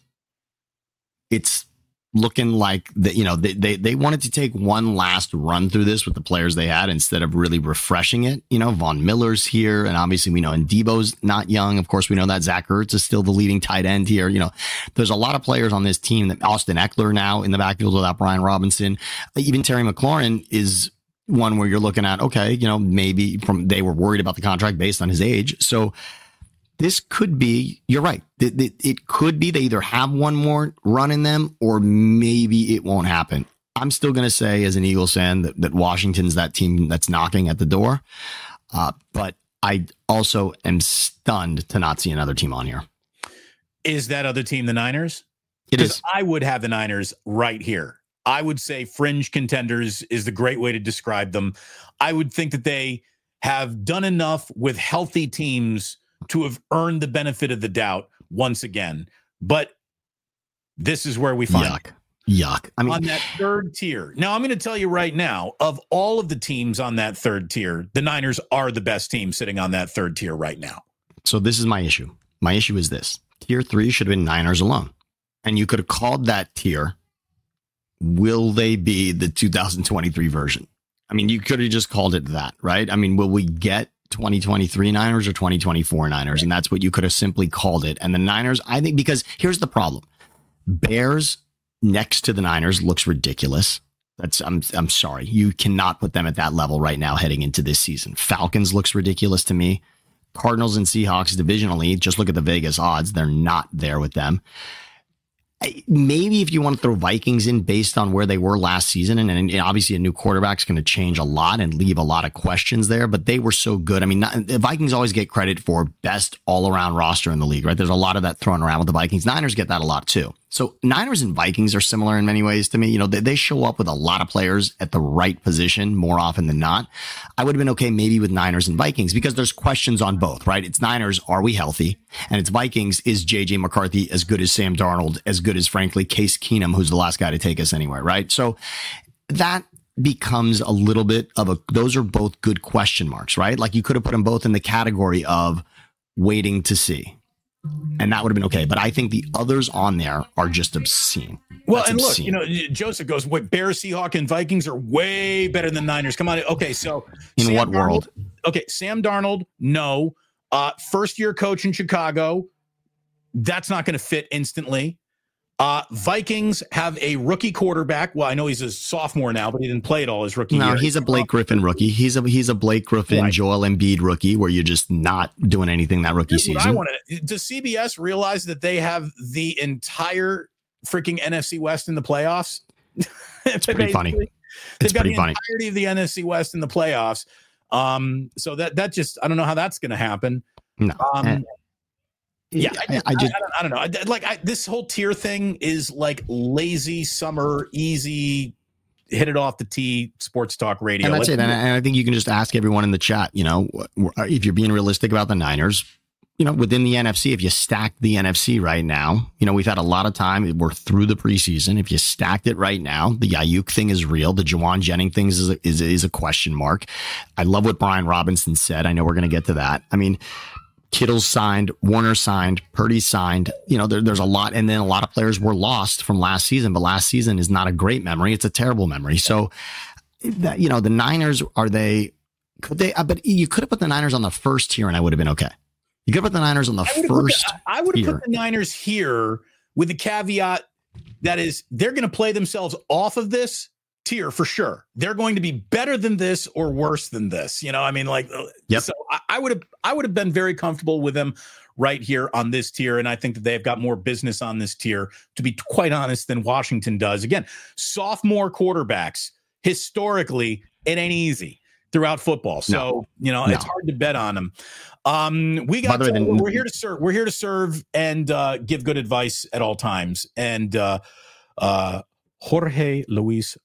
Speaker 2: it's looking like that, they wanted to take one last run through this with the players they had instead of really refreshing it. Von Miller's here, and obviously we know, and Debo's not young. Of course, we know that Zach Ertz is still the leading tight end here. There's a lot of players on this team. That Austin Eckler now in the backfield without Brian Robinson. Even Terry McLaurin is one where you're looking at, okay, maybe they were worried about the contract based on his age. So this could be, you're right. It could be they either have one more run in them or maybe it won't happen. I'm still going to say as an Eagles fan that Washington's that team that's knocking at the door. But I also am stunned to not see another team on here.
Speaker 1: Is that other team the Niners?
Speaker 2: It is.
Speaker 1: I would have the Niners right here. I would say fringe contenders is the great way to describe them. I would think that they have done enough with healthy teams to have earned the benefit of the doubt once again. But this is where we find
Speaker 2: Yuck. I mean,
Speaker 1: on that third tier. Now, I'm going to tell you right now, of all of the teams on that third tier, the Niners are the best team sitting on that third tier right now.
Speaker 2: So this is my issue. My issue is this. Tier 3 should have been Niners alone. And you could have called that tier, will they be the 2023 version? I mean, you could have just called it that, right? I mean, will we get 2023 Niners or 2024 Niners? And that's what you could have simply called it. And the Niners, I think, because here's the problem. Bears next to the Niners looks ridiculous. I'm sorry. You cannot put them at that level right now heading into this season. Falcons looks ridiculous to me. Cardinals and Seahawks divisionally, just look at the Vegas odds. They're not there with them. Maybe if you want to throw Vikings in based on where they were last season, and obviously a new quarterback's going to change a lot and leave a lot of questions there, but they were so good. I mean, the Vikings always get credit for best all-around roster in the league, right? There's a lot of that thrown around with the Vikings. Niners get that a lot too. So Niners and Vikings are similar in many ways to me. They show up with a lot of players at the right position more often than not. I would have been okay maybe with Niners and Vikings because there's questions on both, right? It's Niners, are we healthy? And it's Vikings, is JJ McCarthy as good as Sam Darnold, as good as, frankly, Case Keenum, who's the last guy to take us anywhere, right? So that becomes a little bit of those are both good question marks, right? Like you could have put them both in the category of waiting to see. And that would have been okay. But I think the others on there are just obscene.
Speaker 1: Well, that's and obscene. Look, Joseph goes, what, Bears, Seahawks, and Vikings are way better than Niners. Come on. Okay, so.
Speaker 2: In what world?
Speaker 1: Okay, Sam Darnold, no. First-year coach in Chicago. That's not going to fit instantly. Vikings have a rookie quarterback. Well, I know he's a sophomore now, but he didn't play at all his rookie year.
Speaker 2: No, he's a Blake Griffin rookie. He's a Blake Griffin, right. Joel Embiid rookie, where you're just not doing anything that rookie season.
Speaker 1: Does CBS realize that they have the entire freaking NFC West in the playoffs?
Speaker 2: It's pretty funny.
Speaker 1: They've got the entirety of the NFC West in the playoffs. So that just, I don't know how that's going to happen.
Speaker 2: No.
Speaker 1: Yeah, I don't know. This whole tier thing is like lazy summer, easy, hit it off the tee, sports talk radio.
Speaker 2: And that's it. And I think you can just ask everyone in the chat, if you're being realistic about the Niners, within the NFC, if you stack the NFC right now, we've had a lot of time. We're through the preseason. If you stacked it right now, the Ayuk thing is real. The Juwan Jennings thing is a question mark. I love what Brian Robinson said. I know we're going to get to that. I mean, Kittle signed, Warner signed, Purdy signed. There's a lot. And then a lot of players were lost from last season, but last season is not a great memory. It's a terrible memory. So, the Niners, but you could have put the Niners on the first tier and I would have been okay. You could put the Niners on the first.
Speaker 1: I would have put the Niners here with the caveat that is they're going to play themselves off of this tier for sure. They're going to be better than this or worse than this. Yep. So I would have been very comfortable with them right here on this tier. And I think that they've got more business on this tier, to be quite honest, than Washington does. Again, sophomore quarterbacks, historically, it ain't easy throughout football. So, it's hard to bet on them. We're here to serve. We're here to serve and give good advice at all times. And Jorge Luis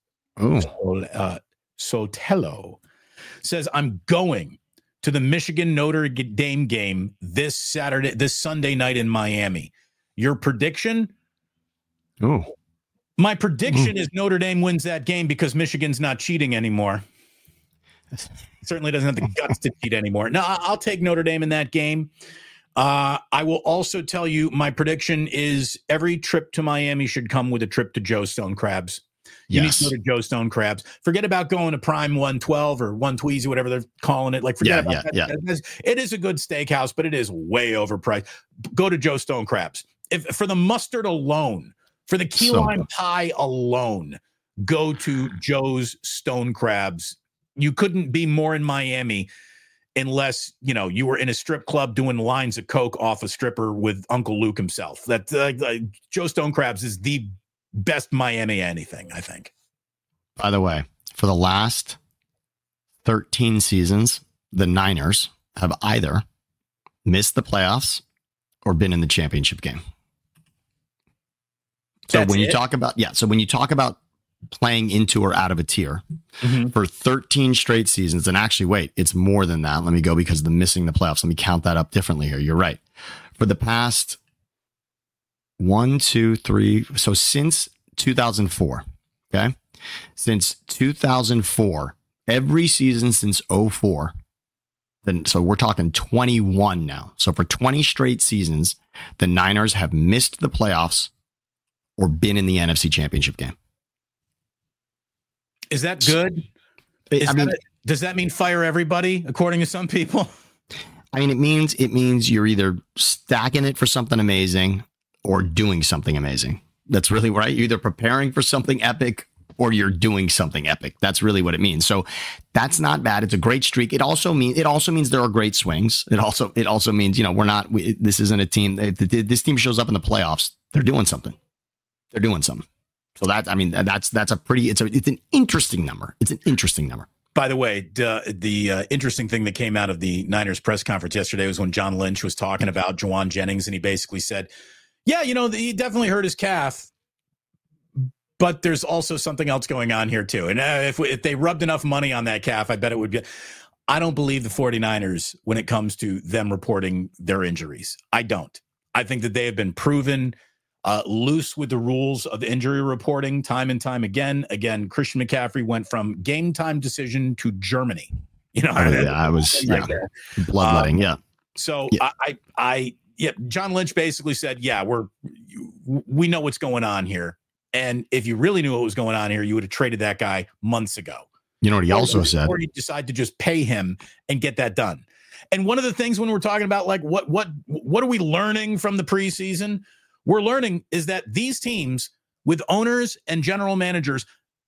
Speaker 1: Sotelo says, I'm going to the Michigan Notre Dame game this Sunday night in Miami. Your prediction?
Speaker 2: Oh,
Speaker 1: my prediction is Notre Dame wins that game because Michigan's not cheating anymore. Certainly doesn't have the guts to cheat anymore. No, I'll take Notre Dame in that game. I will also tell you my prediction is every trip to Miami should come with a trip to Joe Stone Crabs. You need to go to Joe Stone Crabs. Forget about going to Prime 112 or 1 whatever they're calling it. Forget about that. Yeah. It is a good steakhouse, but it is way overpriced. Go to Joe Stone Crabs. If for the mustard alone, for the key lime pie alone, go to Joe's Stone Crabs. you couldn't be more in Miami unless, you were in a strip club doing lines of coke off a stripper with Uncle Luke himself. That Joe Stone Krabs is the best Miami anything, I think.
Speaker 2: By the way, for the last 13 seasons, the Niners have either missed the playoffs or been in the championship game. So when you talk about playing into or out of a tier for 13 straight seasons, and actually, wait, it's more than that. Let me go because of the missing the playoffs. Let me count that up differently here. You're right. For the past 1, 2, 3, so since 2004, okay? Since 2004, every season since 2004, then so we're talking 21 now. So for 20 straight seasons, the Niners have missed the playoffs or been in the NFC Championship game.
Speaker 1: Is that good? Does that mean fire everybody, according to some people?
Speaker 2: I mean, it means you're either stacking it for something amazing or doing something amazing. That's really right. You're either preparing for something epic or you're doing something epic. That's really what it means. So that's not bad. It's a great streak. It also means there are great swings. It also means, this isn't a team. This team shows up in the playoffs. They're doing something. So that's an interesting number. It's an interesting number.
Speaker 1: By the way, the interesting thing that came out of the Niners press conference yesterday was when John Lynch was talking about Juwan Jennings, and he basically said, yeah, he definitely hurt his calf, but there's also something else going on here too. And if they rubbed enough money on that calf, I bet it would be. I don't believe the 49ers when it comes to them reporting their injuries. I don't. I think that they have been proven loose with the rules of injury reporting time and time again. Again, Christian McCaffrey went from game time decision to Germany.
Speaker 2: Bloodletting.
Speaker 1: So John Lynch basically said, yeah, we know what's going on here. And if you really knew what was going on here, you would have traded that guy months ago.
Speaker 2: You know what he also said?
Speaker 1: Or you decide to just pay him and get that done. And one of the things when we're talking about like what are we learning from the preseason? We're learning is that these teams with owners and general managers,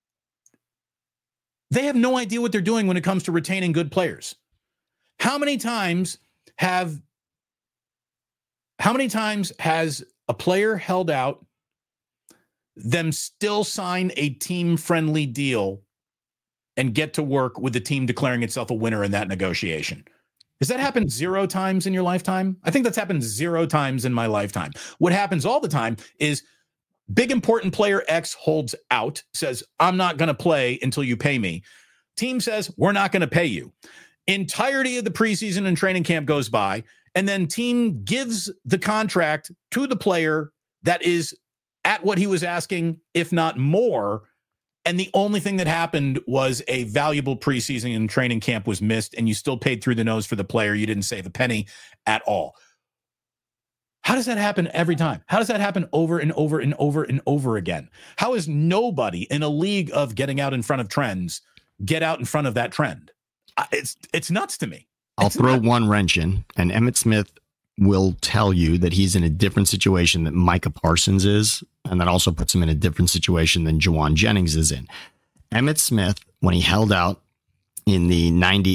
Speaker 1: they have no idea what they're doing when it comes to retaining good players. How many times has a player held out, them still sign a team-friendly deal and get to work with the team declaring itself a winner in that negotiation? Has that happened 0 times in your lifetime? I think that's happened 0 times in my lifetime. What happens all the time is big important player X holds out, says, I'm not going to play until you pay me. Team says, we're not going to pay you. Entirety of the preseason and training camp goes by, and then team gives the contract to the player that is at what he was asking, if not more. And the only thing that happened was a valuable preseason and training camp was missed, and you still paid through the nose for the player. You didn't save a penny at all. How does that happen every time? How does that happen over and over and over and over again? How is nobody in a league of getting out in front of trends get out in front of that trend? It's nuts to me.
Speaker 2: I'll throw one wrench in, and Emmitt Smith will tell you that he's in a different situation that Micah Parsons is, and that also puts him in a different situation than Juwan Jennings is in. Emmitt Smith, when he held out in the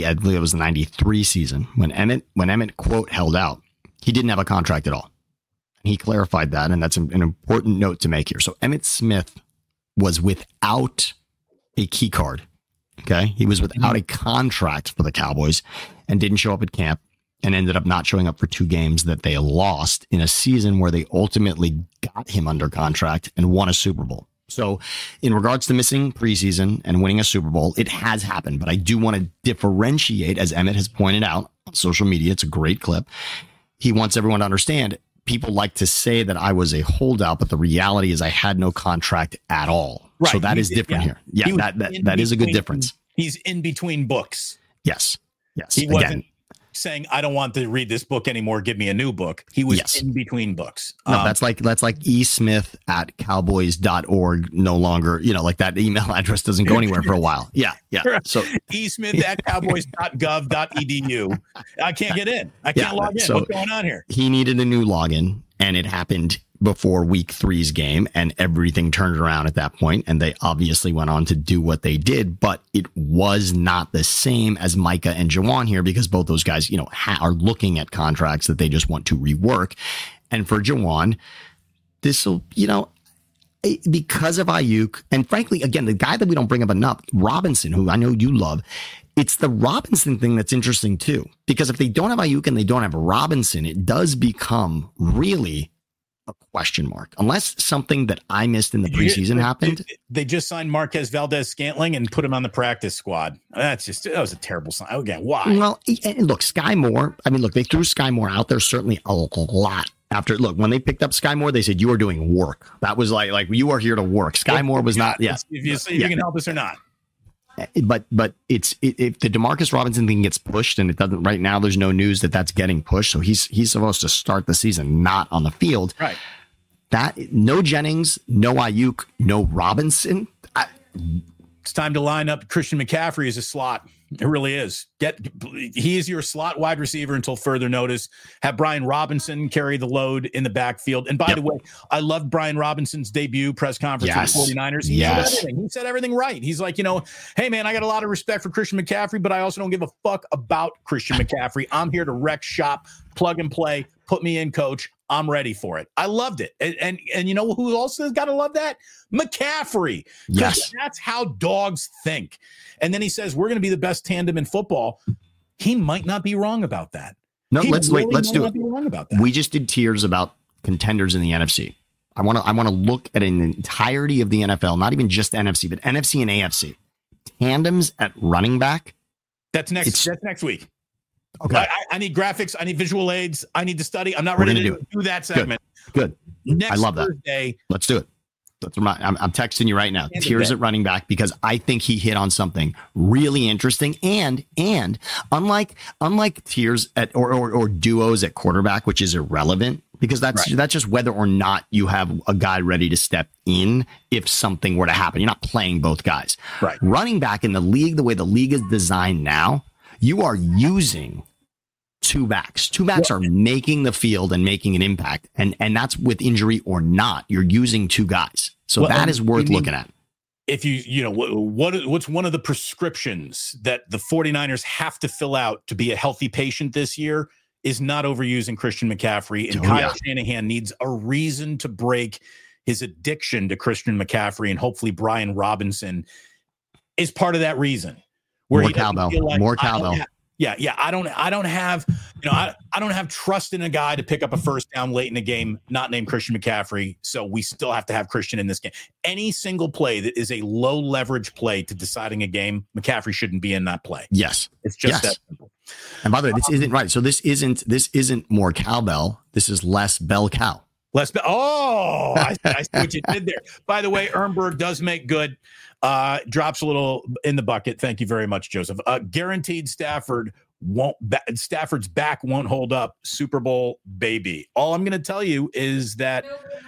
Speaker 2: 93 season, when Emmitt quote held out, he didn't have a contract at all. And he clarified that, and that's an important note to make here. So Emmitt Smith was without a key card. Okay. He was without a contract for the Cowboys and didn't show up at camp, and ended up not showing up for 2 games that they lost in a season where they ultimately got him under contract and won a Super Bowl. So in regards to missing preseason and winning a Super Bowl, it has happened. But I do want to differentiate, as Emmitt has pointed out on social media. It's a great clip. He wants everyone to understand, people like to say that I was a holdout, but the reality is I had no contract at all. Right. So that is different here. Yeah, that is a good difference.
Speaker 1: He's in between books.
Speaker 2: Yes.
Speaker 1: He wasn't saying, I don't want to read this book anymore, give me a new book. He was in between books.
Speaker 2: No, that's like esmith@cowboys.org no longer, like that email address doesn't go anywhere for a while. Yeah. So
Speaker 1: esmith@cowboys.gov.edu. I can't get in. I can't log in.
Speaker 2: So
Speaker 1: what's going on here?
Speaker 2: He needed a new login, and it happened before week 3's game, and everything turned around at that point, and they obviously went on to do what they did, but it was not the same as Micah and Juwan here, because both those guys, are looking at contracts that they just want to rework. And for Juwan, this will, because of Ayuk, and frankly, again, the guy that we don't bring up enough, Robinson, who I know you love, it's the Robinson thing that's interesting too, because if they don't have Ayuk and they don't have Robinson, it does become really a question mark, unless something that I missed in the preseason happened.
Speaker 1: They just signed Marquez Valdez-Scantling and put him on the practice squad. That was a terrible sign. Again, why?
Speaker 2: Well, and look, Sky Moore. I mean, look, they threw Sky Moore out there certainly a lot. After, look, when they picked up Sky Moore, they said, you are doing work. That was like you are here to work. Sky Moore was not. Yeah.
Speaker 1: If you can help us or not.
Speaker 2: But if the Demarcus Robinson thing gets pushed, and it doesn't right now, there's no news that that's getting pushed. So he's supposed to start the season not on the field.
Speaker 1: Right.
Speaker 2: That no Jennings, no Ayuk, no Robinson.
Speaker 1: It's time to line up Christian McCaffrey as a slot. It really is. He is your slot wide receiver until further notice. Have Brian Robinson carry the load in the backfield. And by the way, I loved Brian Robinson's debut press conference for the 49ers. He said everything right. He's like, hey, man, I got a lot of respect for Christian McCaffrey, but I also don't give a fuck about Christian McCaffrey. I'm here to wreck shop, plug and play, put me in, coach. I'm ready for it. I loved it. And you know who also has got to love that? McCaffrey.
Speaker 2: Yes.
Speaker 1: That's how dogs think. And then he says, we're going to be the best tandem in football. He might not be wrong about that.
Speaker 2: No, let's do it.
Speaker 1: Be wrong about that.
Speaker 2: We just did tiers about contenders in the NFC. I want to look at an entirety of the NFL, not even just NFC, but NFC and AFC. Tandems at running back.
Speaker 1: That's next week.
Speaker 2: Okay.
Speaker 1: I need graphics. I need visual aids. I need to study. I'm not ready to do that segment.
Speaker 2: Good.
Speaker 1: Next
Speaker 2: I love
Speaker 1: Thursday,
Speaker 2: that. Let's do it. I'm texting you right now. Tiers at running back, because I think he hit on something really interesting. And unlike tiers at or duos at quarterback, which is irrelevant, because that's just whether or not you have a guy ready to step in if something were to happen. You're not playing both guys.
Speaker 1: Right.
Speaker 2: Running back in the league, the way the league is designed now, you are using two backs. Two backs are making the field and making an impact. And that's with injury or not. You're using two guys. So that is worth looking at.
Speaker 1: If what's one of the prescriptions that the 49ers have to fill out to be a healthy patient this year is not overusing Christian McCaffrey. And Kyle Shanahan needs a reason to break his addiction to Christian McCaffrey. And hopefully Brian Robinson is part of that reason.
Speaker 2: More cowbell. More cowbell.
Speaker 1: I don't have trust in a guy to pick up a first down late in the game, not named Christian McCaffrey. So we still have to have Christian in this game. Any single play that is a low leverage play to deciding a game, McCaffrey shouldn't be in that play.
Speaker 2: Yes.
Speaker 1: It's just that simple.
Speaker 2: And by the way, this isn't right. So this isn't more cowbell. This is less bell cow.
Speaker 1: I see what you did there. By the way, Ernberg does make good. Drops a little in the bucket. Thank you very much, Joseph. Guaranteed Stafford's back won't hold up. Super Bowl baby. All I'm going to tell you is that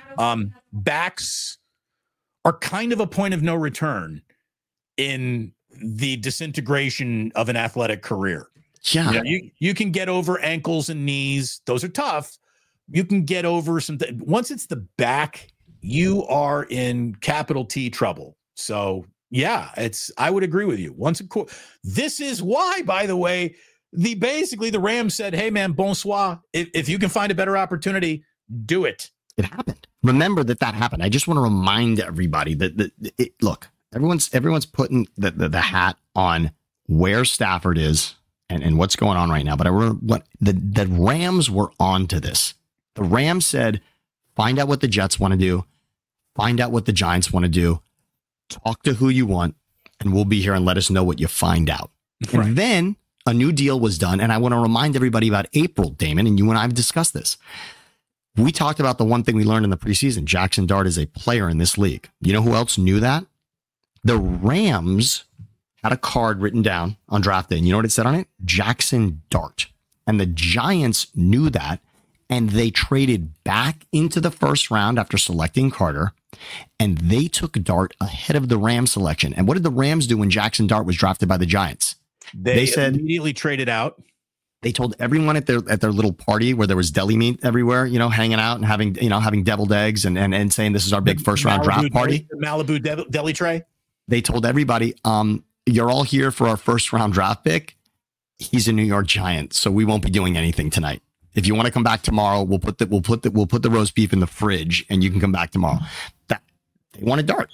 Speaker 1: backs are kind of a point of no return in the disintegration of an athletic career.
Speaker 2: Yeah.
Speaker 1: You can get over ankles and knees. Those are tough. You can get over something. Once it's the back, you are in capital T trouble. So I would agree with you. This is why, by the way, the Rams said, "Hey man, bonsoir. If you can find a better opportunity, do it."
Speaker 2: It happened. Remember that happened. I just want to remind everybody look, everyone's putting the hat on where Stafford is and what's going on right now. But the Rams were on to this. The Rams said, find out what the Jets want to do, find out what the Giants want to do, talk to who you want, and we'll be here and let us know what you find out. Right. And then a new deal was done. And I want to remind everybody about April, Damon, and you and I have discussed this. We talked about the one thing we learned in the preseason. Jackson Dart is a player in this league. You know who else knew that? The Rams had a card written down on draft day. And you know what it said on it? Jackson Dart. And the Giants knew that. And they traded back into the first round after selecting Carter. And they took Dart ahead of the Rams selection. And what did the Rams do when Jackson Dart was drafted by the Giants?
Speaker 1: They said immediately traded out.
Speaker 2: They told everyone at their little party where there was deli meat everywhere, hanging out and having deviled eggs and saying this is our big first round draft party.
Speaker 1: The Malibu deli tray.
Speaker 2: They told everybody, you're all here for our first round draft pick. He's a New York Giant, so we won't be doing anything tonight. If you want to come back tomorrow, we'll put the roast beef in the fridge and you can come back tomorrow. They want a dart.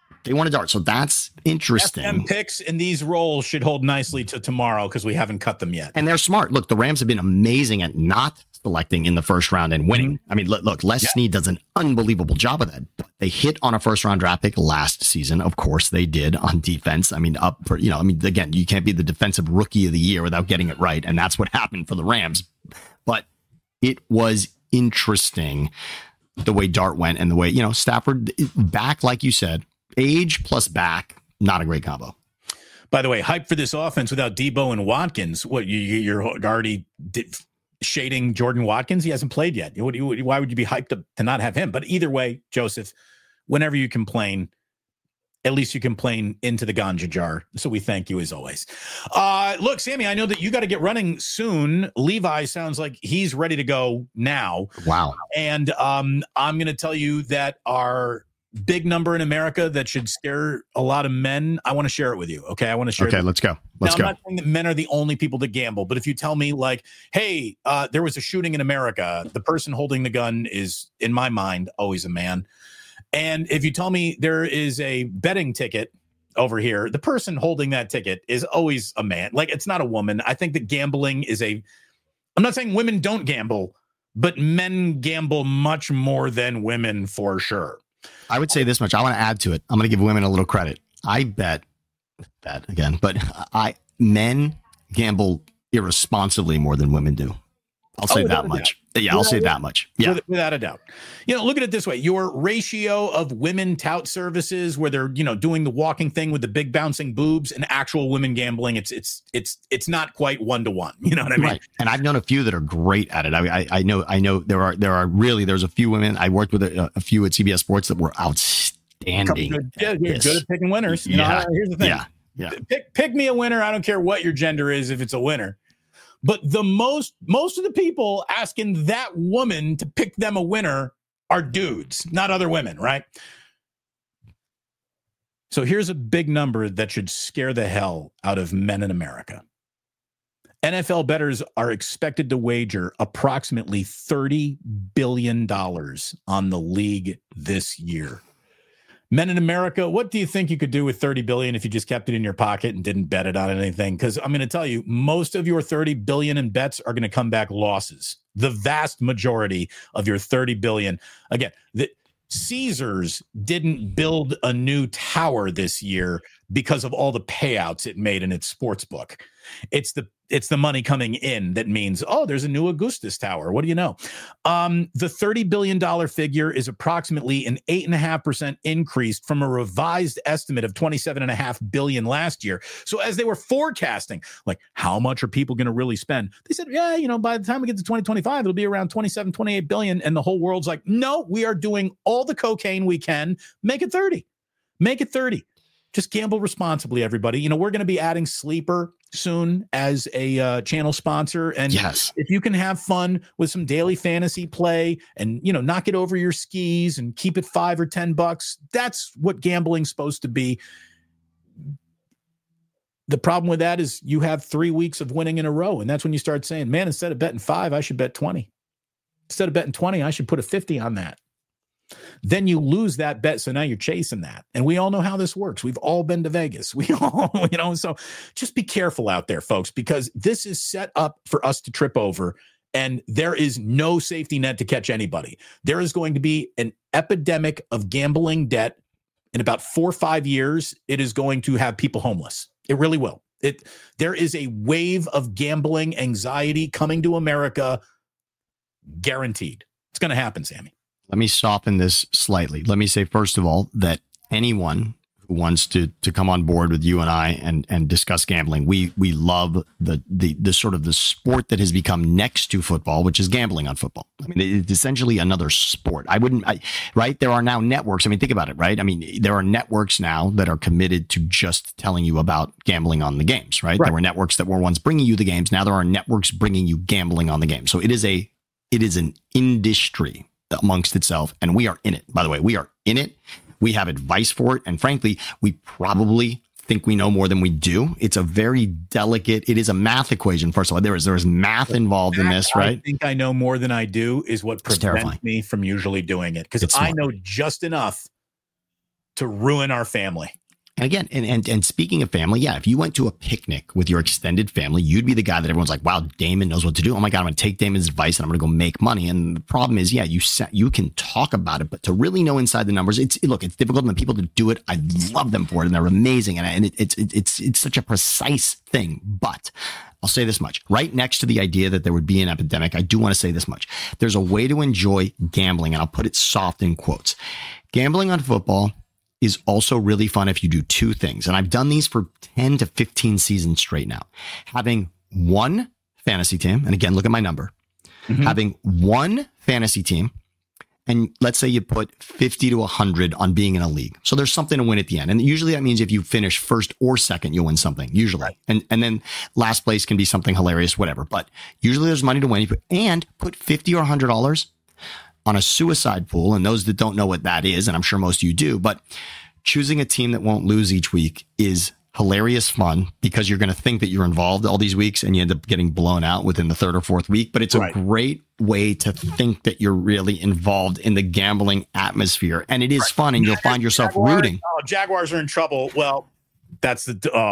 Speaker 2: So that's interesting.
Speaker 1: FM picks in these roles should hold nicely to tomorrow because we haven't cut them yet.
Speaker 2: And they're smart. Look, the Rams have been amazing at not selecting in the first round and winning. I mean, look, Les Snead does an unbelievable job of that. They hit on a first round draft pick last season. Of course they did on defense. I mean, again, you can't be the defensive rookie of the year without getting it right. And that's what happened for the Rams. But it was interesting the way Dart went and the way, Stafford back, like you said, age plus back, not a great combo.
Speaker 1: By the way, hype for this offense without Debo and Watkins. What, you're already shading Jordan Watkins? He hasn't played yet. Why would you be hyped to not have him? But either way, Joseph, whenever you complain, at least you complain into the ganja jar. So we thank you as always. Look, Sammy, I know that you got to get running soon. Levi sounds like he's ready to go now.
Speaker 2: Wow.
Speaker 1: And I'm going to tell you that our big number in America that should scare a lot of men. I want to share it with you. Okay. I want to share.
Speaker 2: Okay. Let's go.
Speaker 1: I'm not saying that men are the only people that gamble, but if you tell me like, hey, there was a shooting in America, the person holding the gun is, in my mind, always a man. And if you tell me there is a betting ticket over here, the person holding that ticket is always a man. Like, it's not a woman. I think that gambling is I'm not saying women don't gamble, but men gamble much more than women for sure.
Speaker 2: I would say this much. I want to add to it. I'm going to give women a little credit. I bet again, but men gamble irresponsibly more than women do. I'll say that much. Yeah, I'll say that much. Yeah,
Speaker 1: without a doubt. Look at it this way: your ratio of women tout services, where they're doing the walking thing with the big bouncing boobs, and actual women gambling, it's not quite 1-to-1. You know what I mean?
Speaker 2: Right. And I've known a few that are great at it. I know there's a few women. I worked with a few at CBS Sports that were outstanding.
Speaker 1: You're good at picking winners. Here's the thing.
Speaker 2: Yeah.
Speaker 1: Pick me a winner. I don't care what your gender is if it's a winner. But the most of the people asking that woman to pick them a winner are dudes, not other women, right? So here's a big number that should scare the hell out of men in America. NFL bettors are expected to wager approximately $30 billion on the league this year. Men in America, what do you think you could do with $30 billion if you just kept it in your pocket and didn't bet it on anything? Because I'm going to tell you, most of your $30 billion in bets are going to come back losses. The vast majority of your $30 billion. Again, the Caesars didn't build a new tower this year because of all the payouts it made in its sports book. It's the money coming in that means, there's a new Augustus Tower. What do you know? The $30 billion figure is approximately an 8.5% increase from a revised estimate of $27.5 billion last year. So as they were forecasting, like, how much are people going to really spend? They said, by the time we get to 2025, it'll be around 27, 28 billion. And the whole world's like, no, we are doing all the cocaine we can. Make it 30. Make it 30. Just gamble responsibly, everybody. We're going to be adding Sleeper soon as a channel sponsor. And
Speaker 2: yes,
Speaker 1: if you can have fun with some daily fantasy play and, knock it over your skis and keep it $5 or $10, that's what gambling's supposed to be. The problem with that is you have 3 weeks of winning in a row. And that's when you start saying, man, instead of betting 5, I should bet 20. Instead of betting 20, I should put a 50 on that. Then you lose that bet. So now you're chasing that. And we all know how this works. We've all been to Vegas. We all, so just be careful out there, folks, because this is set up for us to trip over. And there is no safety net to catch anybody. There is going to be an epidemic of gambling debt. In about 4 or 5 years, it is going to have people homeless. It really will. There is a wave of gambling anxiety coming to America. Guaranteed. It's going to happen, Sammy.
Speaker 2: Let me soften this slightly. Let me say, first of all, that anyone who wants to come on board with you and I and discuss gambling. We love the sort of the sport that has become next to football, which is gambling on football. I mean, it's essentially another sport. Right? There are now networks. I mean, think about it, right? I mean, there are networks now that are committed to just telling you about gambling on the games, right? There were networks that were once bringing you the games. Now there are networks bringing you gambling on the game. So it is an industry amongst itself, and we are in it. By the way, we are in it. We have advice for it. And frankly, we probably think we know more than we do. It's a very delicate, it is a math equation. First of all, there is math involved in this, right?
Speaker 1: I think I know more than I do is what prevents me from usually doing it. Because I know just enough to ruin our family.
Speaker 2: And again, and speaking of family, yeah, if you went to a picnic with your extended family, you'd be the guy that everyone's like, wow, Damon knows what to do. Oh my God, I'm going to take Damon's advice and I'm going to go make money. And the problem is, yeah, you can talk about it, but to really know inside the numbers, it's difficult. And the people that do it, I love them for it. And they're amazing. And it's such a precise thing. But I'll say this much, right next to the idea that there would be an epidemic, I do want to say this much. There's a way to enjoy gambling, and I'll put it soft in quotes. Gambling on football is also really fun if you do two things. And I've done these for 10 to 15 seasons straight now. Having one fantasy team, and again, look at my number. Having one fantasy team, and let's say you put 50 to 100 on being in a league. So there's something to win at the end. And usually that means if you finish first or second, you'll win something, usually. And then last place can be something hilarious, whatever. But usually there's money to win. And put 50 or $100 on a suicide pool. And those that don't know what that is, and I'm sure most of you do, but choosing a team that won't lose each week is hilarious fun because you're going to think that you're involved all these weeks and you end up getting blown out within the third or fourth week. But it's a great way to think that you're really involved in the gambling atmosphere. And it is fun, and you'll find yourself rooting.
Speaker 1: Oh, Jaguars are in trouble. Well, that's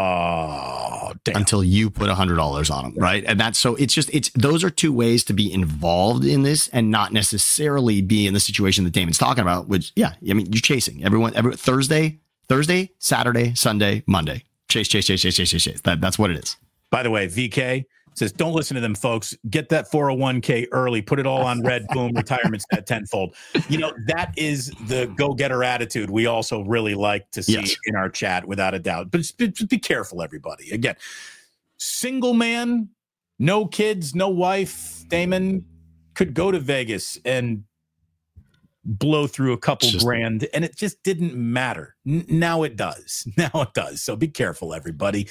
Speaker 1: damn.
Speaker 2: Until you put $100 on them, right? And that's so it's those are two ways to be involved in this and not necessarily be in the situation that Damon's talking about, which, yeah, I mean, you're chasing every Thursday, Saturday, Sunday, Monday. Chase. That's what it is.
Speaker 1: By the way, VK says, don't listen to them, folks. Get that 401k early. Put it all on red. Boom. Retirement's at tenfold. You know, that is the go-getter attitude we also really like to see in our chat, without a doubt. But just be careful, everybody. Again, single man, no kids, no wife, Damon could go to Vegas and blow through a couple grand, and it just didn't matter. Now it does. So be careful, everybody.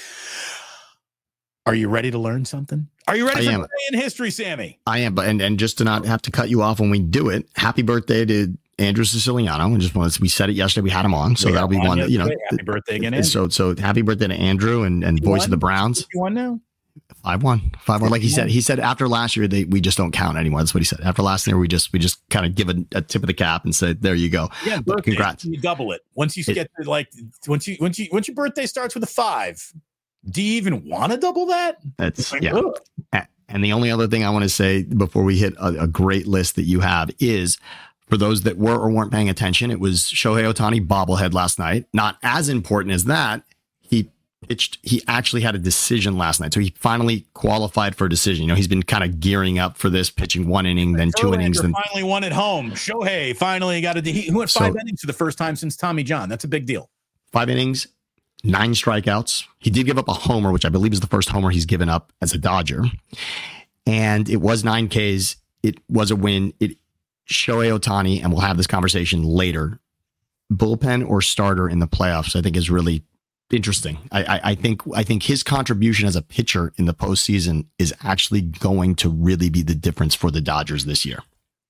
Speaker 1: Are you ready to learn something? Are you ready for today in history, Sammy?
Speaker 2: I am, but and just to not have to cut you off when we do it, happy birthday to Andrew Siciliano. We said it yesterday. We had him on, so that'll be one.
Speaker 1: Happy birthday again, Andrew.
Speaker 2: So happy birthday to Andrew and voice of the Browns.
Speaker 1: You won now?
Speaker 2: 5-1. Like he said after last year, we just don't count anymore. That's what he said. After last year, we just kind of give a tip of the cap and say, there you go.
Speaker 1: Yeah, but congrats. You double it. Once you get to once your birthday starts with a 5. Do you even want to double that?
Speaker 2: That's And the only other thing I want to say before we hit a great list that you have is, for those that were or weren't paying attention, it was Shohei Ohtani bobblehead last night. Not as important as that. He actually had a decision last night. So he finally qualified for a decision. You know, he's been kind of gearing up for this, pitching 1 inning, then 2 innings.
Speaker 1: Then finally won at home. Shohei finally got he went 5 innings for the first time since Tommy John. That's a big deal.
Speaker 2: 5 innings. 9 strikeouts. He did give up a homer, which I believe is the first homer he's given up as a Dodger. And it was 9 Ks. It was a win. Shohei Ohtani, and we'll have this conversation later, bullpen or starter in the playoffs, I think is really interesting. I think his contribution as a pitcher in the postseason is actually going to really be the difference for the Dodgers this year.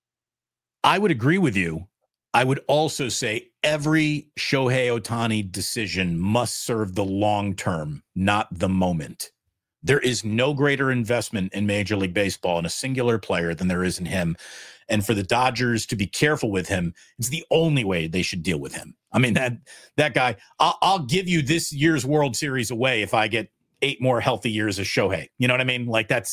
Speaker 1: I would agree with you. I would also say every Shohei Ohtani decision must serve the long term, not the moment. There is no greater investment in Major League Baseball in a singular player than there is in him. And for the Dodgers to be careful with him, it's the only way they should deal with him. I mean, that guy, I'll give you this year's World Series away if I get 8 more healthy years of Shohei. You know what I mean? Like that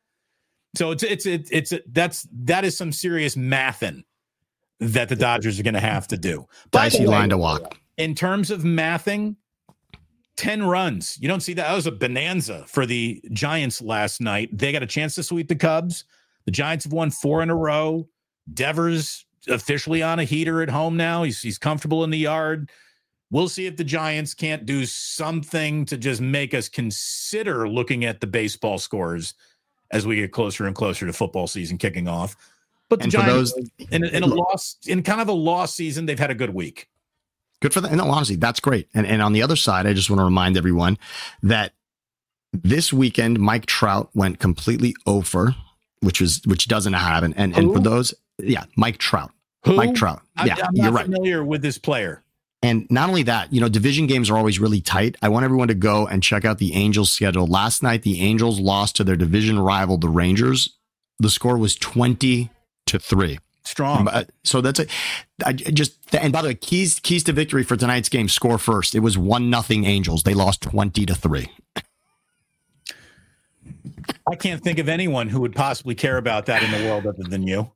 Speaker 1: is some serious mathing that the Dodgers are going to have to do.
Speaker 2: Dicey line to walk.
Speaker 1: In terms of mathing, 10 runs. You don't see that. That was a bonanza for the Giants last night. They got a chance to sweep the Cubs. The Giants have won 4 in a row. Devers officially on a heater at home now. He's comfortable in the yard. We'll see if the Giants can't do something to just make us consider looking at the baseball scores as we get closer and closer to football season kicking off. But the Giants, in a loss, in kind of a lost season, they've had a good week.
Speaker 2: Good for them. And honestly, that's great. And on the other side, I just want to remind everyone that this weekend, Mike Trout went completely over, which doesn't happen. And for those, Mike Trout.
Speaker 1: Who?
Speaker 2: Mike Trout. Yeah,
Speaker 1: I'm not familiar with this player.
Speaker 2: And not only that, division games are always really tight. I want everyone to go and check out the Angels schedule. Last night, the Angels lost to their division rival, the Rangers. The score was 20-3.
Speaker 1: Strong.
Speaker 2: So that's and by the way, keys to victory for tonight's game, score first. It was 1-0 Angels. They lost 20-3.
Speaker 1: I can't think of anyone who would possibly care about that in the world other than you.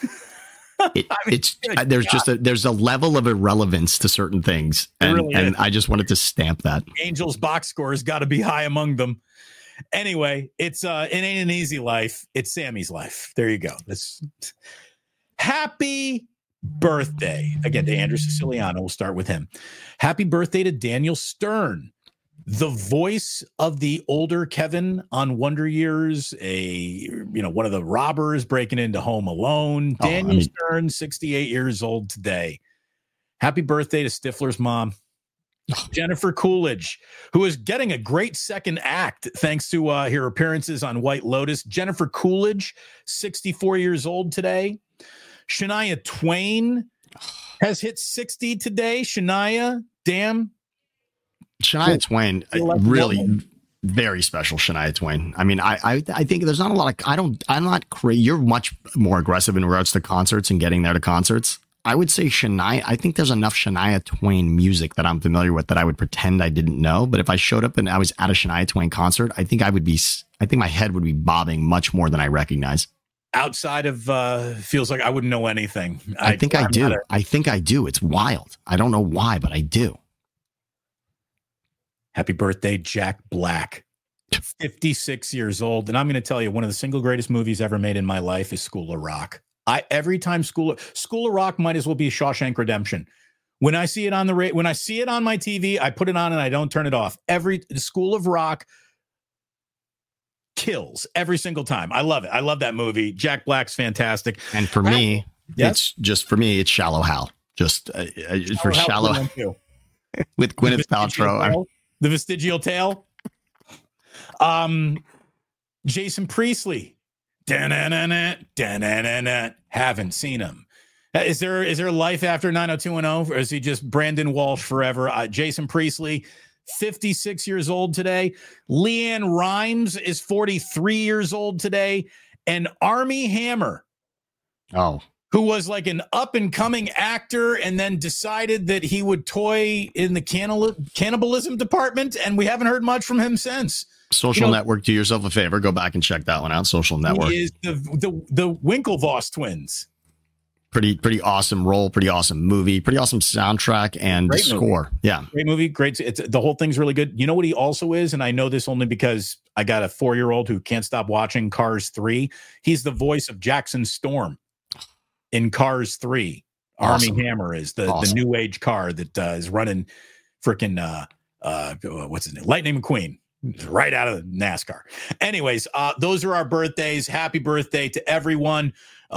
Speaker 1: There's a level of irrelevance to certain things, and I just wanted to stamp that. Angels box score has got to be high among them. Anyway, it ain't an easy life. It's Sammy's life. There you go. Happy birthday again to Andrew Siciliano. We'll start with him. Happy birthday to Daniel Stern, the voice of the older Kevin on Wonder Years, one of the robbers breaking into Home Alone. Daniel Stern, 68 years old today. Happy birthday to Stifler's mom, Jennifer Coolidge, who is getting a great second act thanks to her appearances on White Lotus. Jennifer Coolidge, 64 years old today. Shania Twain has hit 60 today. Shania
Speaker 2: Twain, really very special. Shania Twain. I mean, I think there's not a lot of, I'm not crazy. You're much more aggressive in regards to concerts and getting there to concerts. I would say Shania. I think there's enough Shania Twain music that I'm familiar with that I would pretend I didn't know. But if I showed up and I was at a Shania Twain concert, I think my head would be bobbing much more than I recognize.
Speaker 1: Outside of feels like I wouldn't know anything.
Speaker 2: I think I do. I think I do. It's wild. I don't know why, but I do.
Speaker 1: Happy birthday, Jack Black, 56 years old. And I'm going to tell you, one of the single greatest movies ever made in my life is School of Rock. Every time School of Rock might as well be Shawshank Redemption. When I see it on when I see it on my TV, I put it on and I don't turn it off. The School of Rock kills every single time. I love it. I love that movie. Jack Black's fantastic.
Speaker 2: And for me, it's Shallow Hal. For Shallow with Gwyneth Paltrow.
Speaker 1: The Vestigial Tale. Jason Priestley. Haven't seen him. Is there life after 90210, or is he just Brandon Walsh forever? Jason Priestley, 56 years old today. Leanne Rimes is 43 years old today. And Armie Hammer. Who was like an up-and-coming actor and then decided that he would toy in the cannibalism department, and we haven't heard much from him since.
Speaker 2: Social Network, do yourself a favor. Go back and check that one out. Social Network.
Speaker 1: He is the Winklevoss twins.
Speaker 2: Pretty awesome role, pretty awesome movie, pretty awesome soundtrack and score. Yeah.
Speaker 1: Great movie. Great. The whole thing's really good. You know what he also is? And I know this only because I got a 4-year-old who can't stop watching Cars 3. He's the voice of Jackson Storm in Cars 3. Awesome. Armie Hammer is the new age car that is running freaking what's his name? Lightning McQueen. Right out of NASCAR. Anyways, those are our birthdays. Happy birthday to everyone,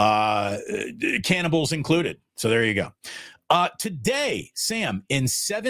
Speaker 1: cannibals included. So there you go. Today, Sam, in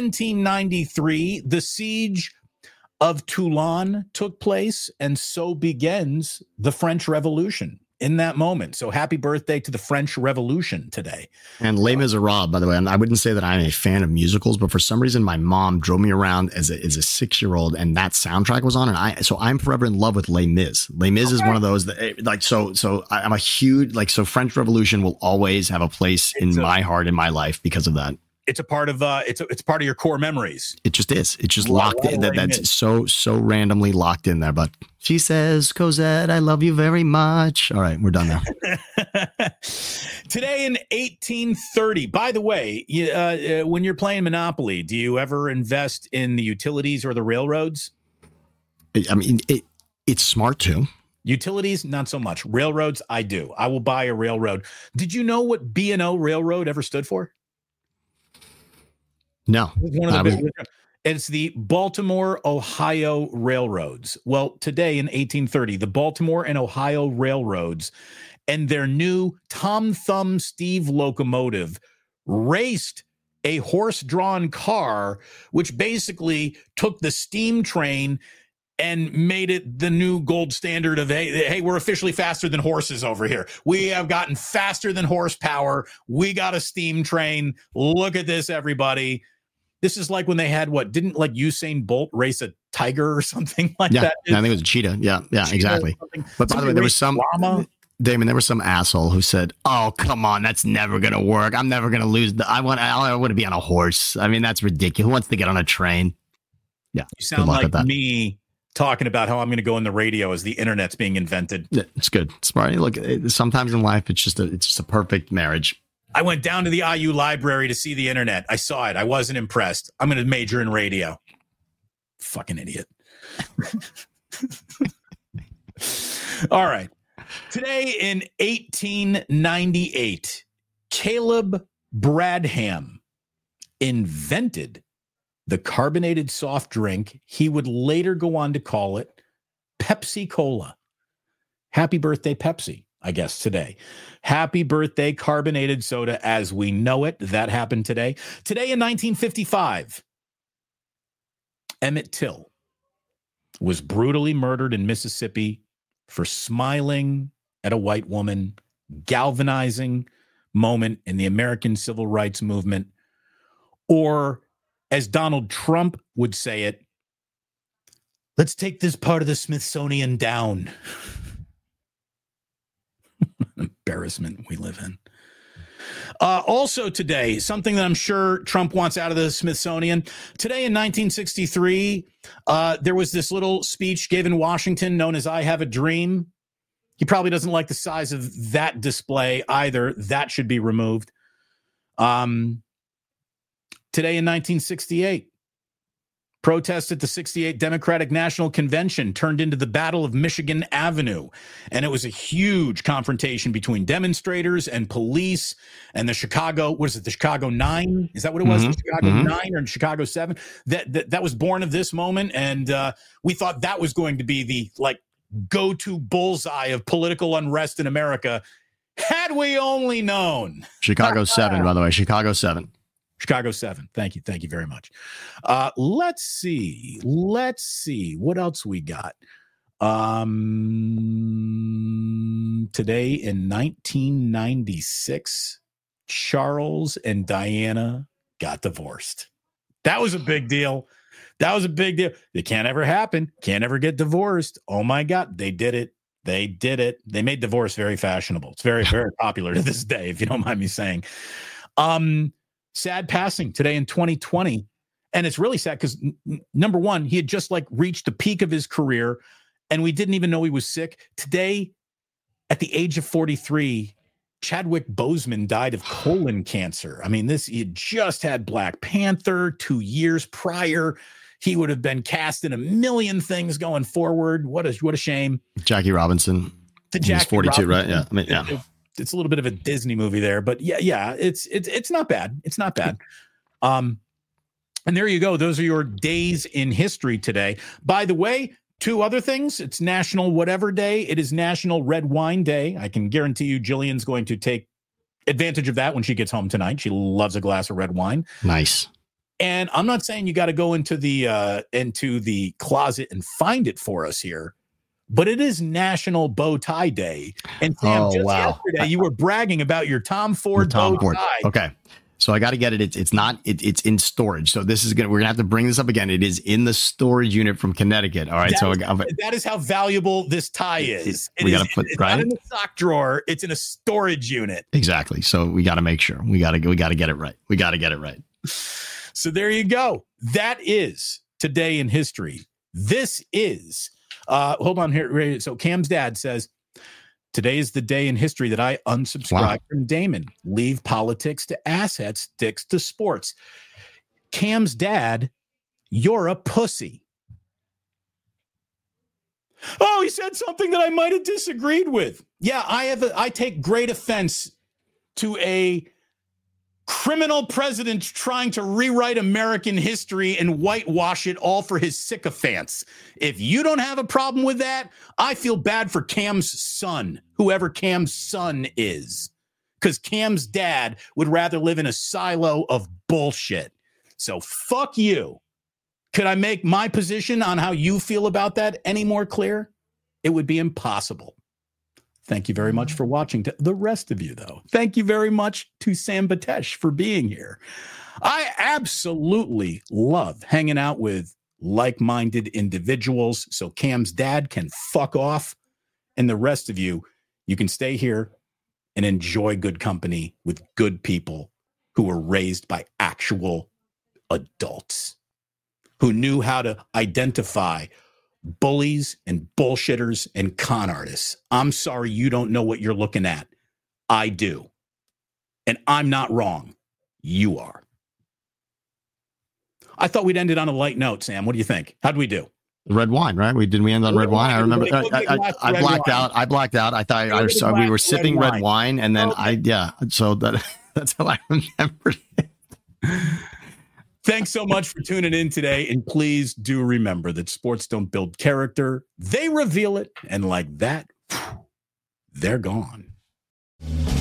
Speaker 1: 1793, the siege of Toulon took place, and so begins the French Revolution in that moment. So happy birthday to the French Revolution today. And
Speaker 2: Les Miserables, by the way, and I wouldn't say that I'm a fan of musicals, but for some reason my mom drove me around as a 6-year-old and that soundtrack was on, and I'm forever in love with Les Mis. Les Mis is one of those that so I'm a huge French Revolution will always have a place in my heart, in my life, because of that.
Speaker 1: It's a part of it's part of your core memories.
Speaker 2: It just is. It's just locked in. That's so randomly locked in there. But she says, Cosette, I love you very much. All right, we're done now.
Speaker 1: Today in 1830. By the way, when you're playing Monopoly, do you ever invest in the utilities or the railroads?
Speaker 2: I mean, it's smart too.
Speaker 1: Utilities, not so much. Railroads, I do. I will buy a railroad. Did you know what B&O Railroad ever stood for?
Speaker 2: No.
Speaker 1: It's one of the big. It's the Baltimore, Ohio Railroads. Well, today in 1830, the Baltimore and Ohio Railroads and their new Tom Thumb Steve locomotive raced a horse-drawn car, which basically took the steam train and made it the new gold standard of, hey, we're officially faster than horses over here. We have gotten faster than horsepower. We got a steam train. Look at this, everybody. This is like when they had didn't like Usain Bolt race a tiger or something like that?
Speaker 2: I think it was a cheetah. Yeah, exactly. But by the way, there was some llama. Damon, there was some asshole who said, "Oh, come on, that's never going to work. I'm never going to lose. I want to be on a horse. I mean, that's ridiculous. Who wants to get on a train?" Yeah.
Speaker 1: You sound like me talking about how I'm going to go on the radio as the internet's being invented.
Speaker 2: Yeah, it's good. Smart. Look, sometimes in life, it's just a perfect marriage.
Speaker 1: I went down to the IU library to see the internet. I saw it. I wasn't impressed. I'm going to major in radio. Fucking idiot. All right. Today in 1898, Caleb Bradham invented the carbonated soft drink. He would later go on to call it Pepsi Cola. Happy birthday, Pepsi. I guess today. Happy birthday, carbonated soda as we know it. That happened today. Today in 1955, Emmett Till was brutally murdered in Mississippi for smiling at a white woman, galvanizing moment in the American civil rights movement, or as Donald Trump would say it, let's take this part of the Smithsonian down. Embarrassment we live in. Also today, something that I'm sure Trump wants out of the Smithsonian. Today in 1963, there was this little speech given in Washington known as I Have a Dream. He probably doesn't like the size of that display either. That should be removed. Today in 1968, protests at the 68 Democratic National Convention turned into the Battle of Michigan Avenue. And it was a huge confrontation between demonstrators and police and the Chicago, the Chicago 9? Is that what it was? The Chicago 9 or Chicago 7? That was born of this moment. And we thought that was going to be the go-to bullseye of political unrest in America. Had we only known.
Speaker 2: Chicago 7, by the way, Chicago 7.
Speaker 1: Chicago 7. Thank you. Thank you very much. Let's see. What else we got? Today in 1996, Charles and Diana got divorced. That was a big deal. It can't ever happen. Can't ever get divorced. Oh my God. They did it. They made divorce very fashionable. It's very, very popular to this day, if you don't mind me saying. Sad passing today in 2020. And it's really sad because, number one, he had just reached the peak of his career and we didn't even know he was sick. Today, at the age of 43, Chadwick Boseman died of colon cancer. I mean, he had just had Black Panther 2 years prior. He would have been cast in a million things going forward. What a shame.
Speaker 2: Jackie Robinson. He's 42, right? Yeah. I mean, yeah.
Speaker 1: It's a little bit of a Disney movie there, but yeah, it's not bad. It's not bad. And there you go. Those are your days in history today. By the way, two other things. It's National Whatever Day. It is National Red Wine Day. I can guarantee you Jillian's going to take advantage of that when she gets home tonight. She loves a glass of red wine.
Speaker 2: Nice.
Speaker 1: And I'm not saying you got to go into the closet and find it for us here. But it is National Bow Tie Day. And Sam, yesterday you were bragging about your Tom Ford bow tie.
Speaker 2: Okay. So I got to get it. It's in storage. So we're going to have to bring this up again. It is in the storage unit from Connecticut. All right.
Speaker 1: That is how valuable this tie is. It's not in the sock drawer. It's in a storage unit.
Speaker 2: Exactly. So we got to make sure we got to get it right. We got to get it right.
Speaker 1: So there you go. That is today in history. This is, hold on here. So Cam's dad says, today is the day in history that I unsubscribe from Damon. Leave politics to assets, sticks to sports. Cam's dad, you're a pussy. Oh, he said something that I might have disagreed with. Yeah, I take great offense to a criminal president trying to rewrite American history and whitewash it all for his sycophants. If you don't have a problem with that, I feel bad for Cam's son, whoever Cam's son is, because Cam's dad would rather live in a silo of bullshit. So fuck you. Could I make my position on how you feel about that any more clear? It would be impossible. Thank you very much for watching. To the rest of you, though, thank you very much to Sam Batesh for being here. I absolutely love hanging out with like-minded individuals, so Cam's dad can fuck off, and the rest of you, you can stay here and enjoy good company with good people who were raised by actual adults who knew how to identify bullies and bullshitters and con artists. I'm sorry you don't know what you're looking at. I do. And I'm not wrong. You are. I thought we'd ended on a light note, Sam. What do you think? How'd we do?
Speaker 2: Red wine, right? We end on red wine. I remember. I blacked out. I blacked out. I thought we were sipping red wine, and then So that's how I remembered it.
Speaker 1: Thanks so much for tuning in today. And please do remember that sports don't build character. They reveal it. And like that, they're gone.